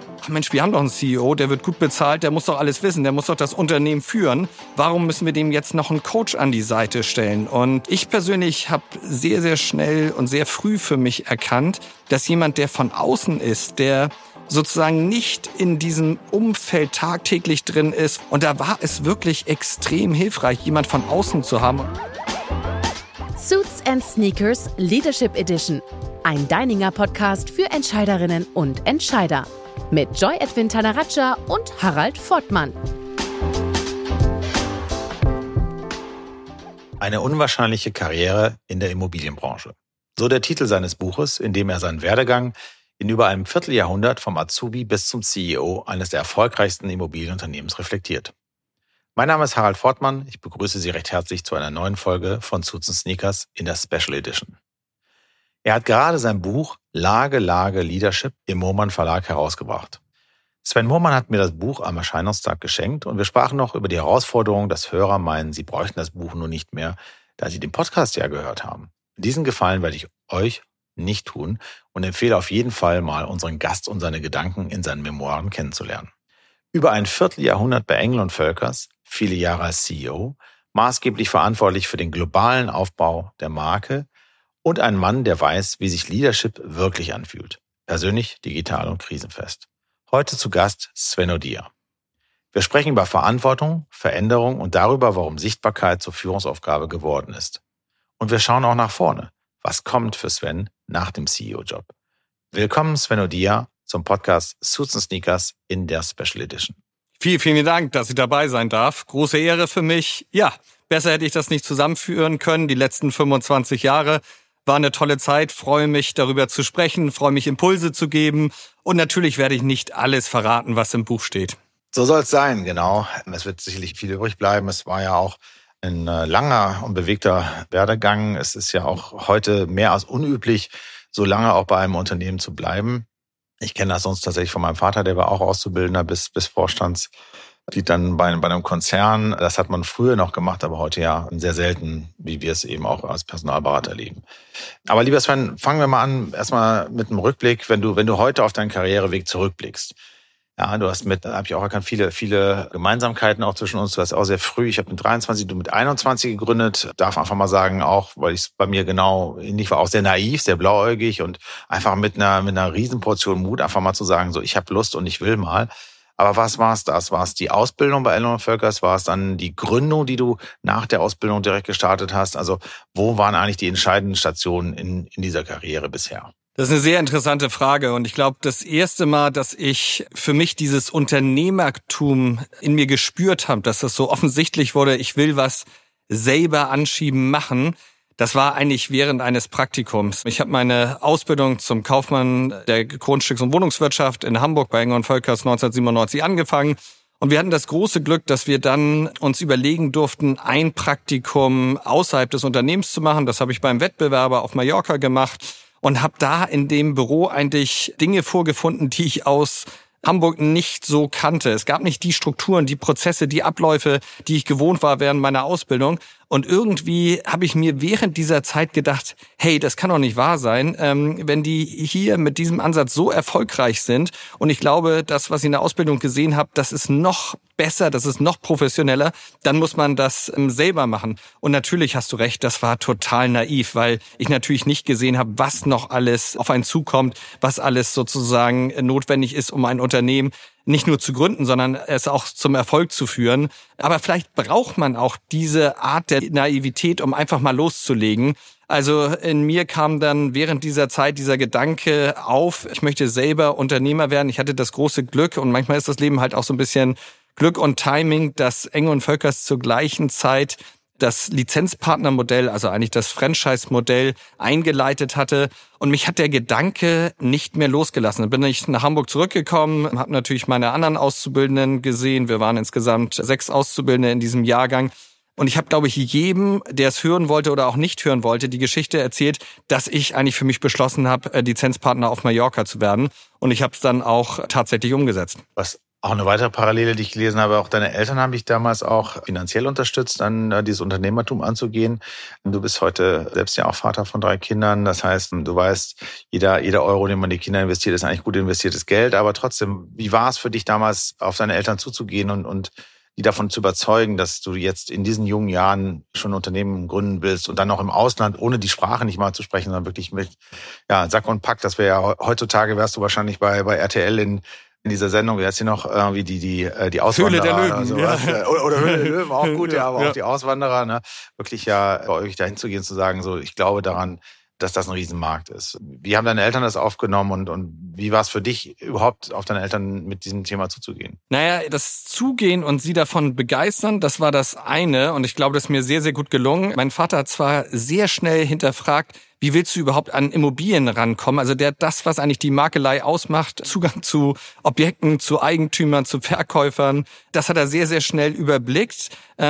ach Mensch, wir haben doch einen CEO, der wird gut bezahlt, der muss doch alles wissen, der muss doch das Unternehmen führen. Warum müssen wir dem jetzt noch einen Coach an die Seite stellen? Und ich persönlich habe sehr, sehr schnell und sehr früh für mich erkannt, dass jemand, der von außen ist, der sozusagen nicht in diesem Umfeld tagtäglich drin ist. Und da war es wirklich extrem hilfreich, jemand von außen zu haben. Suits and Sneakers Leadership Edition. Ein Deininger-Podcast für Entscheiderinnen und Entscheider. Mit Joy Edwin Tanaraja und Harald Fortmann. Eine unwahrscheinliche Karriere in der Immobilienbranche. So der Titel seines Buches, in dem er seinen Werdegang in über einem Vierteljahrhundert vom Azubi bis zum CEO eines der erfolgreichsten Immobilienunternehmens reflektiert. Mein Name ist Harald Fortmann. Ich begrüße Sie recht herzlich zu einer neuen Folge von Suits & Sneakers in der Special Edition. Er hat gerade sein Buch Lage Leadership im Mohrmann Verlag herausgebracht. Sven Mohrmann hat mir das Buch am Erscheinungstag geschenkt und wir sprachen noch über die Herausforderung, dass Hörer meinen, sie bräuchten das Buch nur nicht mehr, da sie den Podcast ja gehört haben. Diesen Gefallen werde ich euch nicht tun und empfehle auf jeden Fall mal unseren Gast und seine Gedanken in seinen Memoiren kennenzulernen. Über ein Vierteljahrhundert bei Engel & Völkers, viele Jahre als CEO, maßgeblich verantwortlich für den globalen Aufbau der Marke und ein Mann, der weiß, wie sich Leadership wirklich anfühlt. Persönlich, digital und krisenfest. Heute zu Gast Sven Odea. Wir sprechen über Verantwortung, Veränderung und darüber, warum Sichtbarkeit zur Führungsaufgabe geworden ist. Und wir schauen auch nach vorne. Was kommt für Sven nach dem CEO-Job? Willkommen, Sven Odea, zum Podcast Suits & Sneakers in der Special Edition. Vielen, vielen Dank, dass ich dabei sein darf. Große Ehre für mich. Ja, besser hätte ich das nicht zusammenführen können. Die letzten 25 Jahre war eine tolle Zeit. Freue mich, darüber zu sprechen, freue mich, Impulse zu geben. Und natürlich werde ich nicht alles verraten, was im Buch steht. So soll es sein, genau. Es wird sicherlich viel übrig bleiben. Es war ja auch ein langer und bewegter Werdegang. Es ist ja auch heute mehr als unüblich, so lange auch bei einem Unternehmen zu bleiben. Ich kenne das sonst tatsächlich von meinem Vater, der war auch Auszubildender bis Vorstandsmitglied dann bei einem Konzern. Das hat man früher noch gemacht, aber heute ja sehr selten, wie wir es eben auch als Personalberater erleben. Aber lieber Sven, fangen wir mal an, erstmal mit einem Rückblick, wenn du heute auf deinen Karriereweg zurückblickst. Ja, du hast da habe ich auch erkannt, viele Gemeinsamkeiten auch zwischen uns. Du hast auch sehr früh, ich habe mit 23, du mit 21 gegründet. Darf einfach mal sagen, auch, weil ich es bei mir genau ähnlich war, auch sehr naiv, sehr blauäugig und einfach mit einer Riesenportion Mut einfach mal zu sagen, so, ich habe Lust und ich will mal. Aber was war es das? War es die Ausbildung bei Engel & Völkers? War es dann die Gründung, die du nach der Ausbildung direkt gestartet hast? Also, wo waren eigentlich die entscheidenden Stationen in dieser Karriere bisher? Das ist eine sehr interessante Frage und ich glaube, das erste Mal, dass ich für mich dieses Unternehmertum in mir gespürt habe, dass das so offensichtlich wurde, ich will was selber anschieben, machen, das war eigentlich während eines Praktikums. Ich habe meine Ausbildung zum Kaufmann der Grundstücks- und Wohnungswirtschaft in Hamburg bei Engel & Völkers 1997 angefangen. Und wir hatten das große Glück, dass wir dann uns überlegen durften, ein Praktikum außerhalb des Unternehmens zu machen. Das habe ich beim Wettbewerber auf Mallorca gemacht. Und habe da in dem Büro eigentlich Dinge vorgefunden, die ich aus Hamburg nicht so kannte. Es gab nicht die Strukturen, die Prozesse, die Abläufe, die ich gewohnt war während meiner Ausbildung. Und irgendwie habe ich mir während dieser Zeit gedacht, hey, das kann doch nicht wahr sein, wenn die hier mit diesem Ansatz so erfolgreich sind. Und ich glaube, das, was ich in der Ausbildung gesehen habe, das ist noch besser, das ist noch professioneller. Dann muss man das selber machen. Und natürlich hast du recht, das war total naiv, weil ich natürlich nicht gesehen habe, was noch alles auf einen zukommt, was alles sozusagen notwendig ist, um ein Unternehmen nicht nur zu gründen, sondern es auch zum Erfolg zu führen. Aber vielleicht braucht man auch diese Art der Naivität, um einfach mal loszulegen. Also in mir kam dann während dieser Zeit dieser Gedanke auf, ich möchte selber Unternehmer werden. Ich hatte das große Glück und manchmal ist das Leben halt auch so ein bisschen Glück und Timing, dass Engel & Völkers zur gleichen Zeit das Lizenzpartnermodell, also eigentlich das Franchise-Modell eingeleitet hatte. Und mich hat der Gedanke nicht mehr losgelassen. Dann bin ich nach Hamburg zurückgekommen, habe natürlich meine anderen Auszubildenden gesehen. Wir waren insgesamt 6 Auszubildende in diesem Jahrgang. Und ich habe, glaube ich, jedem, der es hören wollte oder auch nicht hören wollte, die Geschichte erzählt, dass ich eigentlich für mich beschlossen habe, Lizenzpartner auf Mallorca zu werden. Und ich habe es dann auch tatsächlich umgesetzt. Was Auch eine weitere Parallele, die ich gelesen habe, auch deine Eltern haben dich damals auch finanziell unterstützt, dann dieses Unternehmertum anzugehen. Du bist heute selbst ja auch Vater von 3 Kindern. Das heißt, du weißt, jeder Euro, den man in die Kinder investiert, ist eigentlich gut investiertes Geld. Aber trotzdem, wie war es für dich damals, auf deine Eltern zuzugehen und die davon zu überzeugen, dass du jetzt in diesen jungen Jahren schon ein Unternehmen gründen willst und dann auch im Ausland, ohne die Sprache nicht mal zu sprechen, sondern wirklich mit Sack und Pack. Das wäre ja heutzutage, wärst du wahrscheinlich bei RTL in dieser Sendung, wie heißt sie noch, wie die Auswanderer. Höhle der Löwen. Oder sowas. Ja. Oder Höhle der Löwen, auch gut, aber Ja. auch die Auswanderer, ne? Wirklich bei euch dahin zu gehen, zu sagen, so, ich glaube daran, dass das ein Riesenmarkt ist. Wie haben deine Eltern das aufgenommen und wie war es für dich überhaupt, auf deine Eltern mit diesem Thema zuzugehen? Naja, das Zugehen und sie davon begeistern, das war das eine. Und ich glaube, das ist mir sehr, sehr gut gelungen. Mein Vater hat zwar sehr schnell hinterfragt, wie willst du überhaupt an Immobilien rankommen? Also das, was eigentlich die Makelei ausmacht, Zugang zu Objekten, zu Eigentümern, zu Verkäufern, das hat er sehr, sehr schnell überblickt.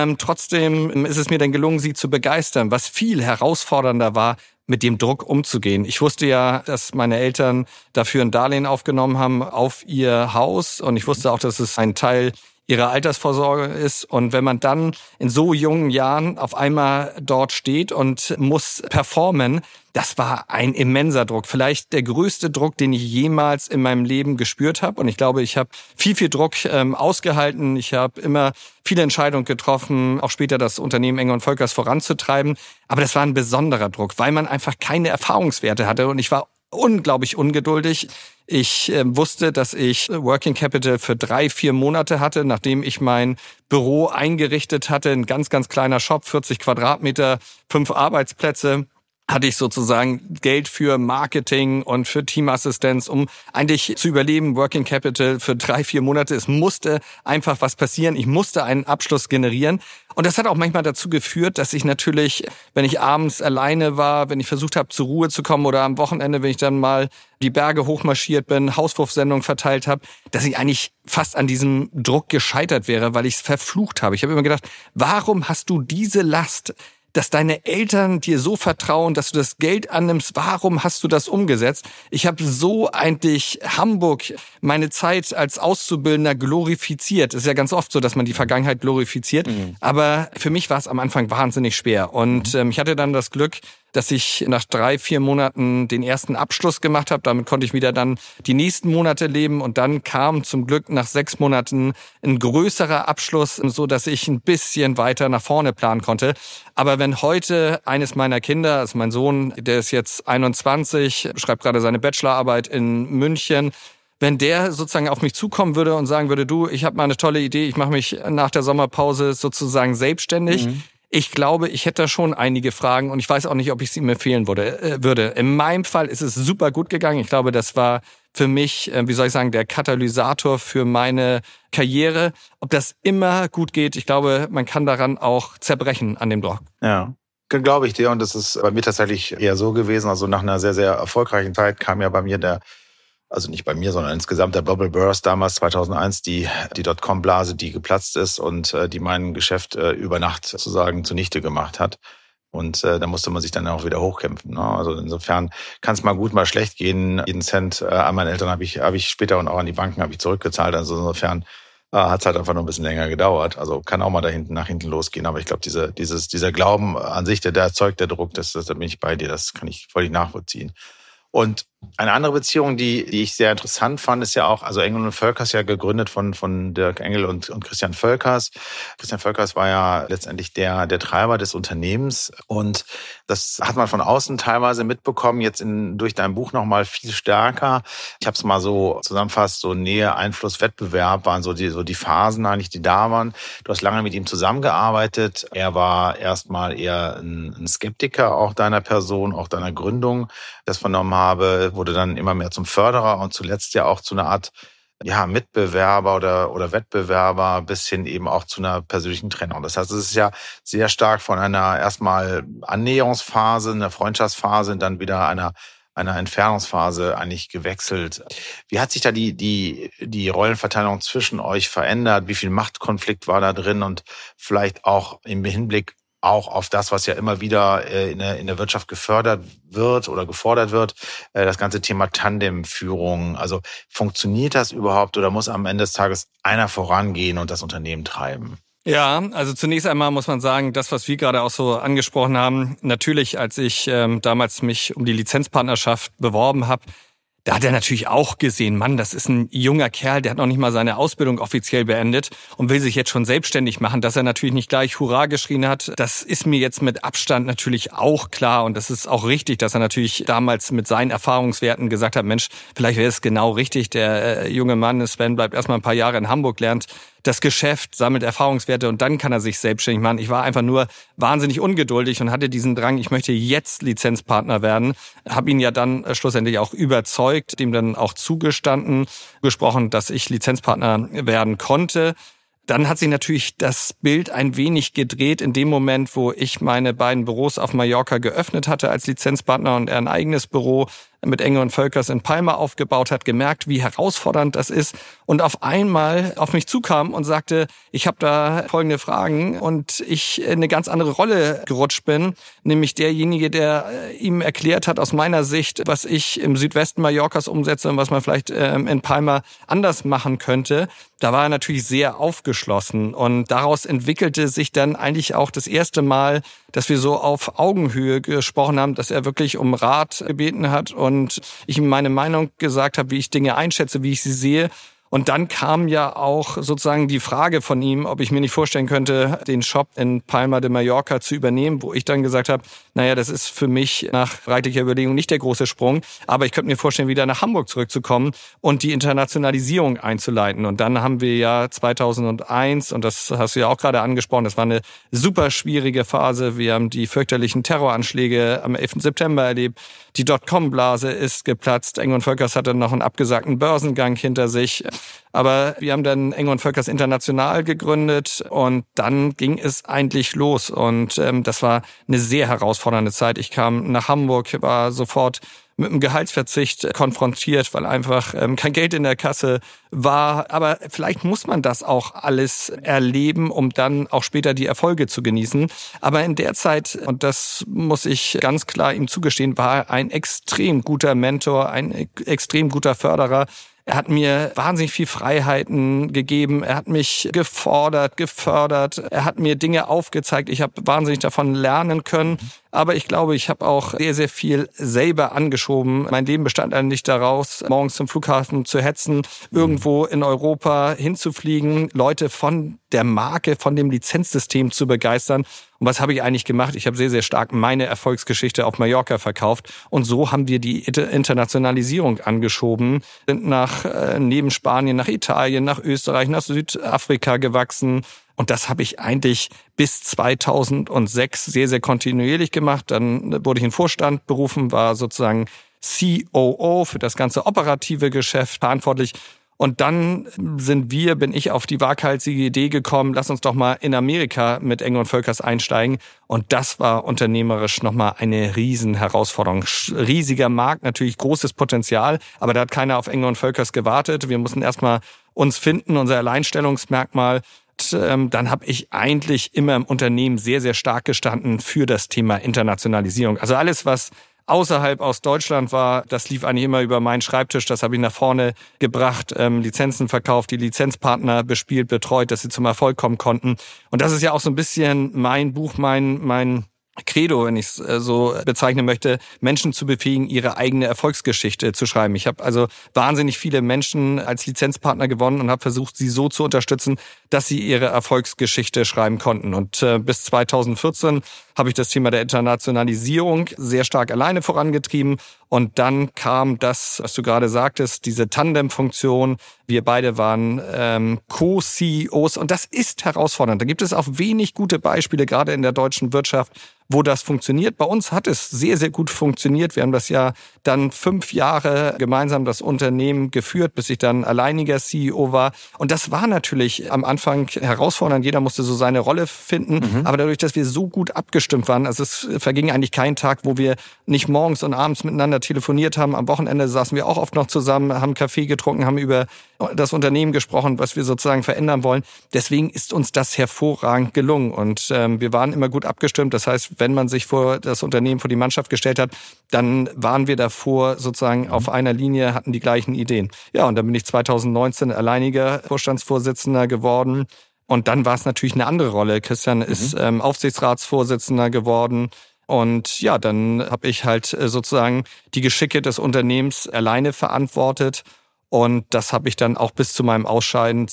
Trotzdem ist es mir dann gelungen, sie zu begeistern, was viel herausfordernder war, mit dem Druck umzugehen. Ich wusste ja, dass meine Eltern dafür ein Darlehen aufgenommen haben auf ihr Haus und ich wusste auch, dass es ein Teil ihrer Altersvorsorge ist. Und wenn man dann in so jungen Jahren auf einmal dort steht und muss performen, das war ein immenser Druck. Vielleicht der größte Druck, den ich jemals in meinem Leben gespürt habe. Und ich glaube, ich habe viel Druck ausgehalten. Ich habe immer viele Entscheidungen getroffen, auch später das Unternehmen Engel & Völkers voranzutreiben. Aber das war ein besonderer Druck, weil man einfach keine Erfahrungswerte hatte. Und ich war unglaublich ungeduldig. Ich wusste, dass ich Working Capital für 3-4 Monate hatte, nachdem ich mein Büro eingerichtet hatte. Ein ganz, ganz kleiner Shop, 40 Quadratmeter, 5 Arbeitsplätze. Hatte ich sozusagen Geld für Marketing und für Teamassistenz, um eigentlich zu überleben, Working Capital für 3-4 Monate. Es musste einfach was passieren. Ich musste einen Abschluss generieren. Und das hat auch manchmal dazu geführt, dass ich natürlich, wenn ich abends alleine war, wenn ich versucht habe, zur Ruhe zu kommen oder am Wochenende, wenn ich dann mal die Berge hochmarschiert bin, Hauswurfsendungen verteilt habe, dass ich eigentlich fast an diesem Druck gescheitert wäre, weil ich es verflucht habe. Ich habe immer gedacht, warum hast du diese Last, dass deine Eltern dir so vertrauen, dass du das Geld annimmst? Warum hast du das umgesetzt? Ich habe so eigentlich Hamburg, meine Zeit als Auszubildender glorifiziert. Es ist ja ganz oft so, dass man die Vergangenheit glorifiziert. Aber für mich war es am Anfang wahnsinnig schwer. Und ich hatte dann das Glück, dass ich nach 3-4 Monaten den ersten Abschluss gemacht habe. Damit konnte ich wieder dann die nächsten Monate leben. Und dann kam zum Glück nach 6 Monaten ein größerer Abschluss, so dass ich ein bisschen weiter nach vorne planen konnte. Aber wenn heute eines meiner Kinder, also mein Sohn, der ist jetzt 21, schreibt gerade seine Bachelorarbeit in München, wenn der sozusagen auf mich zukommen würde und sagen würde, du, ich habe mal eine tolle Idee, ich mache mich nach der Sommerpause sozusagen selbstständig. Ich glaube, ich hätte da schon einige Fragen und ich weiß auch nicht, ob ich es ihm empfehlen würde. In meinem Fall ist es super gut gegangen. Ich glaube, das war für mich, der Katalysator für meine Karriere. Ob das immer gut geht, ich glaube, man kann daran auch zerbrechen an dem Druck. Ja, glaube ich dir. Und das ist bei mir tatsächlich eher so gewesen. Also nach einer sehr, sehr erfolgreichen Zeit kam ja bei mir also nicht bei mir, sondern insgesamt der Bubble Burst damals 2001, die Dotcom-Blase, die geplatzt ist und die mein Geschäft über Nacht sozusagen zunichte gemacht hat. Und da musste man sich dann auch wieder hochkämpfen. Ne? Also insofern kann es mal gut, mal schlecht gehen. Jeden Cent an meine Eltern habe ich später und auch an die Banken habe ich zurückgezahlt. Also insofern hat es halt einfach noch ein bisschen länger gedauert. Also kann auch mal nach hinten losgehen. Aber ich glaube, dieser Glauben an sich, der erzeugt der Druck, da bin ich bei dir. Das kann ich völlig nachvollziehen. Und eine andere Beziehung, die ich sehr interessant fand, ist ja auch, also Engel & Völkers ja gegründet von Dirk Engel und Christian Völkers. Christian Völkers war ja letztendlich der Treiber des Unternehmens und das hat man von außen teilweise mitbekommen, jetzt durch dein Buch nochmal viel stärker. Ich habe es mal so zusammenfasst, so Nähe, Einfluss, Wettbewerb waren so die Phasen eigentlich, die da waren. Du hast lange mit ihm zusammengearbeitet. Er war erstmal eher ein Skeptiker auch deiner Person, auch deiner Gründung, das vernommen habe, wurde dann immer mehr zum Förderer und zuletzt ja auch zu einer Art Mitbewerber oder Wettbewerber bis hin eben auch zu einer persönlichen Trennung. Das heißt, es ist ja sehr stark von einer erstmal Annäherungsphase, einer Freundschaftsphase, dann wieder einer Entfernungsphase eigentlich gewechselt. Wie hat sich da die Rollenverteilung zwischen euch verändert? Wie viel Machtkonflikt war da drin? Und vielleicht auch im Hinblick auch auf das, was ja immer wieder in der Wirtschaft gefördert wird oder gefordert wird, das ganze Thema Tandemführung. Also funktioniert das überhaupt oder muss am Ende des Tages einer vorangehen und das Unternehmen treiben? Ja, also zunächst einmal muss man sagen, das, was wir gerade auch so angesprochen haben, natürlich, als ich damals mich um die Lizenzpartnerschaft beworben habe, da hat er natürlich auch gesehen, Mann, das ist ein junger Kerl, der hat noch nicht mal seine Ausbildung offiziell beendet und will sich jetzt schon selbstständig machen. Dass er natürlich nicht gleich Hurra geschrien hat, das ist mir jetzt mit Abstand natürlich auch klar. Und das ist auch richtig, dass er natürlich damals mit seinen Erfahrungswerten gesagt hat, Mensch, vielleicht wäre es genau richtig, der junge Mann, Sven, bleibt erstmal ein paar Jahre in Hamburg, lernt das Geschäft, sammelt Erfahrungswerte und dann kann er sich selbstständig machen. Ich war einfach nur wahnsinnig ungeduldig und hatte diesen Drang, ich möchte jetzt Lizenzpartner werden. Habe ihn ja dann schlussendlich auch überzeugt, dem dann auch zugestanden, gesprochen, dass ich Lizenzpartner werden konnte. Dann hat sich natürlich das Bild ein wenig gedreht in dem Moment, wo ich meine beiden Büros auf Mallorca geöffnet hatte als Lizenzpartner und er ein eigenes Büro mit Engel & Völkers in Palma aufgebaut hat, gemerkt, wie herausfordernd das ist und auf einmal auf mich zukam und sagte, ich habe da folgende Fragen und ich in eine ganz andere Rolle gerutscht bin, nämlich derjenige, der ihm erklärt hat aus meiner Sicht, was ich im Südwesten Mallorcas umsetze und was man vielleicht in Palma anders machen könnte. Da war er natürlich sehr aufgeschlossen und daraus entwickelte sich dann eigentlich auch das erste Mal, dass wir so auf Augenhöhe gesprochen haben, dass er wirklich um Rat gebeten hat und ich ihm meine Meinung gesagt habe, wie ich Dinge einschätze, wie ich sie sehe. Und dann kam ja auch sozusagen die Frage von ihm, ob ich mir nicht vorstellen könnte, den Shop in Palma de Mallorca zu übernehmen, wo ich dann gesagt habe, naja, das ist für mich nach reichlicher Überlegung nicht der große Sprung, aber ich könnte mir vorstellen, wieder nach Hamburg zurückzukommen und die Internationalisierung einzuleiten. Und dann haben wir ja 2001, und das hast du ja auch gerade angesprochen, das war eine super schwierige Phase. Wir haben die fürchterlichen Terroranschläge am 11. September erlebt. Die Dotcom-Blase ist geplatzt. Engel & Völkers hatte noch einen abgesagten Börsengang hinter sich. Aber wir haben dann Engel & Völkers International gegründet und dann ging es eigentlich los. Und das war eine sehr herausfordernde Zeit. Ich kam nach Hamburg, war sofort mit einem Gehaltsverzicht konfrontiert, weil einfach kein Geld in der Kasse war. Aber vielleicht muss man das auch alles erleben, um dann auch später die Erfolge zu genießen. Aber in der Zeit, und das muss ich ganz klar ihm zugestehen, war er ein extrem guter Mentor, ein extrem guter Förderer. Er hat mir wahnsinnig viel Freiheiten gegeben. Er hat mich gefordert, gefördert. Er hat mir Dinge aufgezeigt. Ich habe wahnsinnig davon lernen können. Aber ich glaube, ich habe auch sehr, sehr viel selber angeschoben. Mein Leben bestand eigentlich daraus, morgens zum Flughafen zu hetzen, irgendwo in Europa hinzufliegen, Leute von der Marke, von dem Lizenzsystem zu begeistern. Und was habe ich eigentlich gemacht? Ich habe sehr, sehr stark meine Erfolgsgeschichte auf Mallorca verkauft. Und so haben wir die Internationalisierung angeschoben, sind neben Spanien nach Italien, nach Österreich, nach Südafrika gewachsen. Und das habe ich eigentlich bis 2006 sehr, sehr kontinuierlich gemacht. Dann wurde ich in den Vorstand berufen, war sozusagen COO für das ganze operative Geschäft verantwortlich. Und dann bin ich auf die waghalsige Idee gekommen, lass uns doch mal in Amerika mit Engel & Völkers einsteigen. Und das war unternehmerisch nochmal eine riesen Herausforderung. Riesiger Markt, natürlich großes Potenzial, aber da hat keiner auf Engel & Völkers gewartet. Wir mussten erstmal uns finden, unser Alleinstellungsmerkmal. Dann habe ich eigentlich immer im Unternehmen sehr, sehr stark gestanden für das Thema Internationalisierung. Also alles, was außerhalb aus Deutschland war, das lief eigentlich immer über meinen Schreibtisch. Das habe ich nach vorne gebracht, Lizenzen verkauft, die Lizenzpartner bespielt, betreut, dass sie zum Erfolg kommen konnten. Und das ist ja auch so ein bisschen mein Buch, mein Credo, wenn ich es so bezeichnen möchte, Menschen zu befähigen, ihre eigene Erfolgsgeschichte zu schreiben. Ich habe also wahnsinnig viele Menschen als Lizenzpartner gewonnen und habe versucht, sie so zu unterstützen, dass sie ihre Erfolgsgeschichte schreiben konnten. Und bis 2014 habe ich das Thema der Internationalisierung sehr stark alleine vorangetrieben. Und dann kam das, was du gerade sagtest, diese Tandem-Funktion. Wir beide waren Co-CEOs und das ist herausfordernd. Da gibt es auch wenig gute Beispiele, gerade in der deutschen Wirtschaft, wo das funktioniert. Bei uns hat es sehr, sehr gut funktioniert. Wir haben das ja dann 5 Jahre gemeinsam das Unternehmen geführt, bis ich dann alleiniger CEO war. Und das war natürlich am Anfang herausfordernd. Jeder musste so seine Rolle finden. Aber dadurch, dass wir so gut abgestimmt waren, also es verging eigentlich kein Tag, wo wir nicht morgens und abends miteinander telefoniert haben. Am Wochenende saßen wir auch oft noch zusammen, haben Kaffee getrunken, haben über das Unternehmen gesprochen, was wir sozusagen verändern wollen. Deswegen ist uns das hervorragend gelungen. Und wir waren immer gut abgestimmt. Das heißt, wenn man sich vor das Unternehmen, vor die Mannschaft gestellt hat, dann waren wir davor sozusagen auf einer Linie, hatten die gleichen Ideen. Ja, und dann bin ich 2019 alleiniger Vorstandsvorsitzender geworden. Und dann war es natürlich eine andere Rolle. Christian ist Aufsichtsratsvorsitzender geworden. Und ja, dann habe ich halt sozusagen die Geschicke des Unternehmens alleine verantwortet. Und das habe ich dann auch bis zu meinem Ausscheiden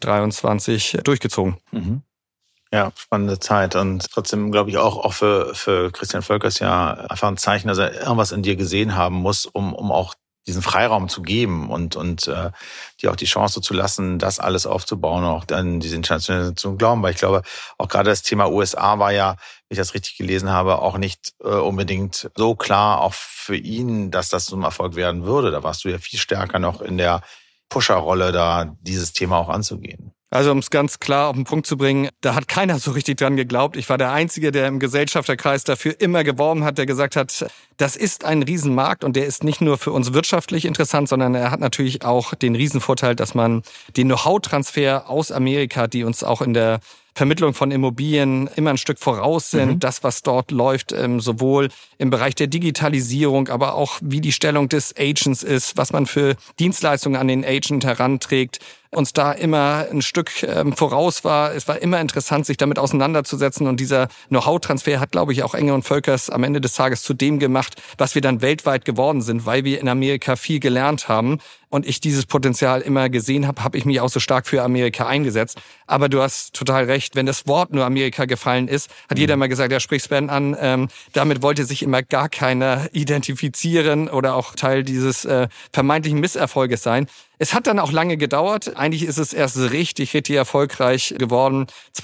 2023 durchgezogen. Mhm. Ja, spannende Zeit. Und trotzdem glaube ich auch für Christian Völkers ja einfach ein Zeichen, dass er irgendwas in dir gesehen haben muss, um auch diesen Freiraum zu geben und dir auch die Chance zu lassen, das alles aufzubauen und auch dann diese Internationalisierung zu glauben. Weil ich glaube, auch gerade das Thema USA war ja, wenn ich das richtig gelesen habe, auch nicht unbedingt so klar auch für ihn, dass das zum Erfolg werden würde. Da warst du ja viel stärker noch in der Pusher-Rolle, da dieses Thema auch anzugehen. Also um es ganz klar auf den Punkt zu bringen, da hat keiner so richtig dran geglaubt. Ich war der Einzige, der im Gesellschafterkreis dafür immer geworben hat, der gesagt hat, das ist ein Riesenmarkt und der ist nicht nur für uns wirtschaftlich interessant, sondern er hat natürlich auch den Riesenvorteil, dass man den Know-how-Transfer aus Amerika, die uns auch in der Vermittlung von Immobilien immer ein Stück voraus sind, das, was dort läuft, sowohl im Bereich der Digitalisierung, aber auch wie die Stellung des Agents ist, was man für Dienstleistungen an den Agent heranträgt, uns da immer ein Stück voraus war. Es war immer interessant, sich damit auseinanderzusetzen und dieser Know-how-Transfer hat, glaube ich, auch Enge und Völkers am Ende des Tages zu dem gemacht, was wir dann weltweit geworden sind, weil wir in Amerika viel gelernt haben und ich dieses Potenzial immer gesehen habe, habe ich mich auch so stark für Amerika eingesetzt. Aber du hast total recht, wenn das Wort nur Amerika gefallen ist, hat jeder mal gesagt, ja, sprich Sven an, damit wollte sich immer gar keiner identifizieren oder auch Teil dieses vermeintlichen Misserfolges sein. Es hat dann auch lange gedauert. Eigentlich ist es erst richtig erfolgreich geworden.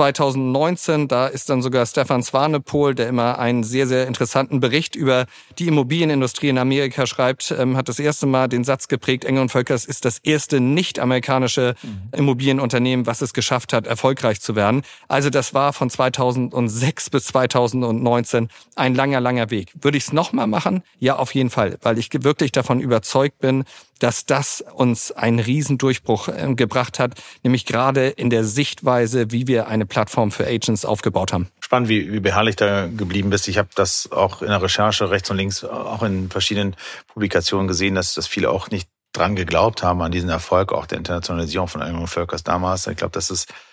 2019, da ist dann sogar Stefan Swanepoel, der immer einen sehr, sehr interessanten Bericht über die Immobilienindustrie in Amerika schreibt, hat das erste Mal den Satz geprägt, Enge und Völkers ist das erste nicht-amerikanische Immobilienunternehmen, was es geschafft hat, erfolgreich zu werden. Also das war von 2006 bis 2019 ein langer, langer Weg. Würde ich es nochmal machen? Ja, auf jeden Fall, weil ich wirklich davon überzeugt bin, dass das uns einen Riesendurchbruch gebracht hat, nämlich gerade in der Sichtweise, wie wir eine Plattform für Agents aufgebaut haben. Spannend, wie beharrlich da geblieben bist. Ich habe das auch in der Recherche rechts und links, auch in verschiedenen Publikationen gesehen, dass viele auch nicht dran geglaubt haben, an diesen Erfolg auch der Internationalisierung von Enge und Völkers damals. Ich glaube, das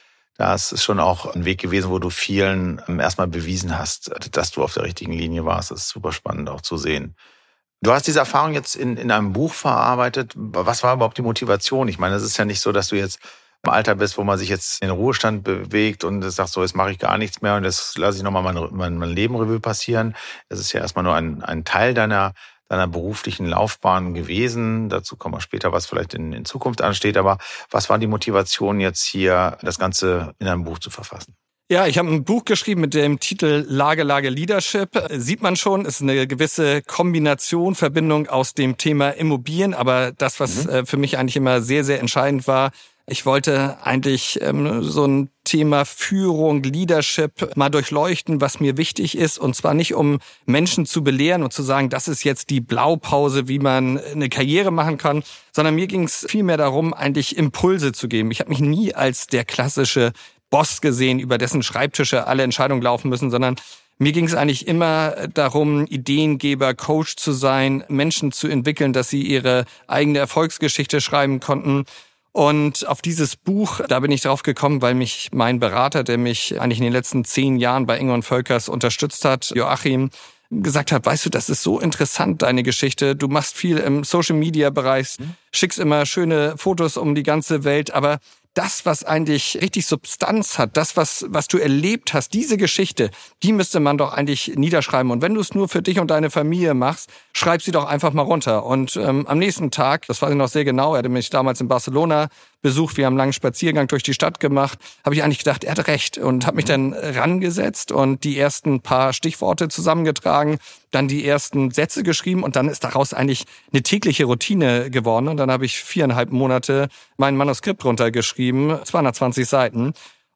ist schon auch ein Weg gewesen, wo du vielen erstmal bewiesen hast, dass du auf der richtigen Linie warst. Das ist super spannend auch zu sehen. Du hast diese Erfahrung jetzt in einem Buch verarbeitet. Was war überhaupt die Motivation? Ich meine, es ist ja nicht so, dass du jetzt im Alter bist, wo man sich jetzt in den Ruhestand bewegt und sagt so, jetzt mache ich gar nichts mehr und jetzt lasse ich nochmal mein Leben Revue passieren. Das ist ja erstmal nur ein Teil deiner beruflichen Laufbahn gewesen. Dazu kommen wir später, was vielleicht in Zukunft ansteht. Aber was war die Motivation jetzt hier, das Ganze in einem Buch zu verfassen? Ja, ich habe ein Buch geschrieben mit dem Titel Lage Leadership. Sieht man schon, ist eine gewisse Kombination, Verbindung aus dem Thema Immobilien. Aber das, was für mich eigentlich immer sehr, sehr entscheidend war, ich wollte eigentlich so ein Thema Führung, Leadership mal durchleuchten, was mir wichtig ist. Und zwar nicht, um Menschen zu belehren und zu sagen, das ist jetzt die Blaupause, wie man eine Karriere machen kann, sondern mir ging es vielmehr darum, eigentlich Impulse zu geben. Ich habe mich nie als der klassische Boss gesehen, über dessen Schreibtische alle Entscheidungen laufen müssen, sondern mir ging es eigentlich immer darum, Ideengeber, Coach zu sein, Menschen zu entwickeln, dass sie ihre eigene Erfolgsgeschichte schreiben konnten. Und auf dieses Buch, da bin ich drauf gekommen, weil mich mein Berater, der mich eigentlich in den letzten 10 Jahren bei Enge und Völkers unterstützt hat, Joachim, gesagt hat, weißt du, das ist so interessant, deine Geschichte. Du machst viel im Social-Media-Bereich, schickst immer schöne Fotos um die ganze Welt, aber das, was eigentlich richtig Substanz hat, das, was du erlebt hast, diese Geschichte, die müsste man doch eigentlich niederschreiben. Und wenn du es nur für dich und deine Familie machst, schreib sie doch einfach mal runter. Und am nächsten Tag, das weiß ich noch sehr genau, er hatte mich damals in Barcelona besucht, wir haben einen langen Spaziergang durch die Stadt gemacht, habe ich eigentlich gedacht, er hat recht und habe mich dann rangesetzt und die ersten paar Stichworte zusammengetragen, dann die ersten Sätze geschrieben und dann ist daraus eigentlich eine tägliche Routine geworden und dann habe ich 4,5 Monate mein Manuskript runtergeschrieben, 220 Seiten.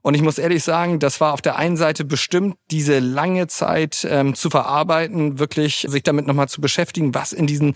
Und ich muss ehrlich sagen, das war auf der einen Seite bestimmt, diese lange Zeit zu verarbeiten, wirklich sich damit nochmal zu beschäftigen, was in diesen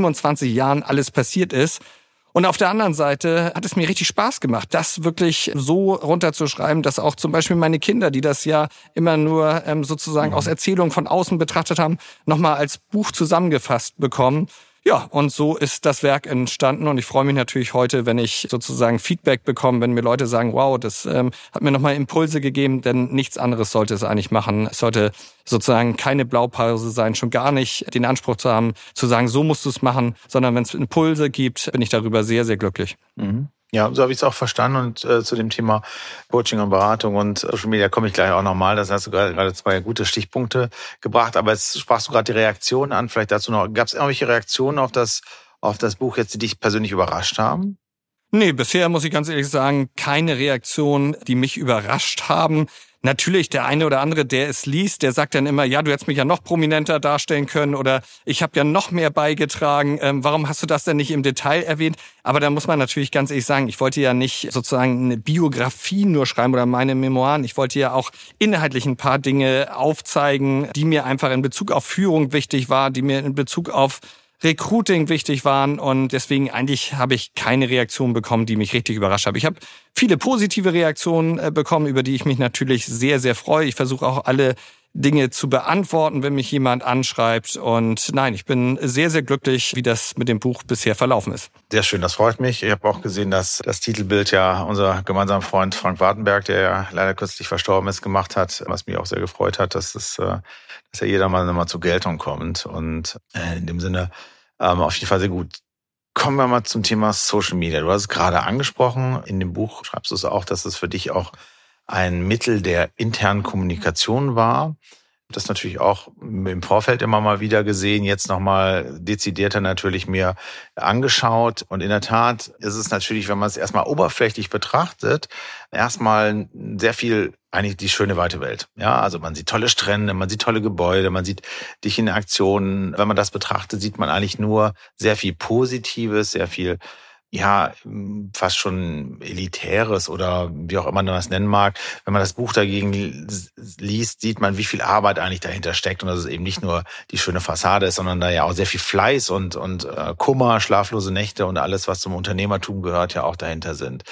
27 Jahren alles passiert ist. Und auf der anderen Seite hat es mir richtig Spaß gemacht, das wirklich so runterzuschreiben, dass auch zum Beispiel meine Kinder, die das ja immer nur sozusagen aus Erzählungen von außen betrachtet haben, nochmal als Buch zusammengefasst bekommen. Ja, und so ist das Werk entstanden und ich freue mich natürlich heute, wenn ich sozusagen Feedback bekomme, wenn mir Leute sagen, wow, das hat mir nochmal Impulse gegeben, denn nichts anderes sollte es eigentlich machen. Es sollte sozusagen keine Blaupause sein, schon gar nicht den Anspruch zu haben, zu sagen, so musst du es machen, sondern wenn es Impulse gibt, bin ich darüber sehr, sehr glücklich. Mhm. Ja, so habe ich es auch verstanden und zu dem Thema Coaching und Beratung und Social Media komme ich gleich auch nochmal. Das hast du gerade 2 gute Stichpunkte gebracht, aber jetzt sprachst du gerade die Reaktionen an. Vielleicht dazu noch, gab es irgendwelche Reaktionen auf das Buch jetzt, die dich persönlich überrascht haben? Nee, bisher muss ich ganz ehrlich sagen, keine Reaktionen, die mich überrascht haben. Natürlich, der eine oder andere, der es liest, der sagt dann immer, ja, du hättest mich ja noch prominenter darstellen können oder ich habe ja noch mehr beigetragen. Warum hast du das denn nicht im Detail erwähnt? Aber da muss man natürlich ganz ehrlich sagen, ich wollte ja nicht sozusagen eine Biografie nur schreiben oder meine Memoiren. Ich wollte ja auch inhaltlich ein paar Dinge aufzeigen, die mir einfach in Bezug auf Führung wichtig war, die mir in Bezug auf Recruiting wichtig waren und deswegen eigentlich habe ich keine Reaktion bekommen, die mich richtig überrascht haben. Ich habe viele positive Reaktionen bekommen, über die ich mich natürlich sehr, sehr freue. Ich versuche auch alle Dinge zu beantworten, wenn mich jemand anschreibt und nein, ich bin sehr, sehr glücklich, wie das mit dem Buch bisher verlaufen ist. Sehr schön, das freut mich. Ich habe auch gesehen, dass das Titelbild ja unser gemeinsamer Freund Frank Wartenberg, der ja leider kürzlich verstorben ist, gemacht hat, was mich auch sehr gefreut hat, dass ja jedermann immer zur Geltung kommt und in dem Sinne auf jeden Fall sehr gut. Kommen wir mal zum Thema Social Media. Du hast es gerade angesprochen. In dem Buch schreibst du es auch, dass es für dich auch ein Mittel der internen Kommunikation war. Das natürlich auch im Vorfeld immer mal wieder gesehen, jetzt nochmal dezidierter natürlich mir angeschaut. Und in der Tat ist es natürlich, wenn man es erstmal oberflächlich betrachtet, erstmal sehr viel eigentlich die schöne weite Welt. Ja, also man sieht tolle Strände, man sieht tolle Gebäude, man sieht dich in Aktionen. Wenn man das betrachtet, sieht man eigentlich nur sehr viel Positives, sehr viel ja, fast schon Elitäres oder wie auch immer man das nennen mag. Wenn man das Buch dagegen liest, sieht man, wie viel Arbeit eigentlich dahinter steckt und dass es eben nicht nur die schöne Fassade ist, sondern da ja auch sehr viel Fleiß und Kummer, schlaflose Nächte und alles, was zum Unternehmertum gehört, ja auch dahinter sind.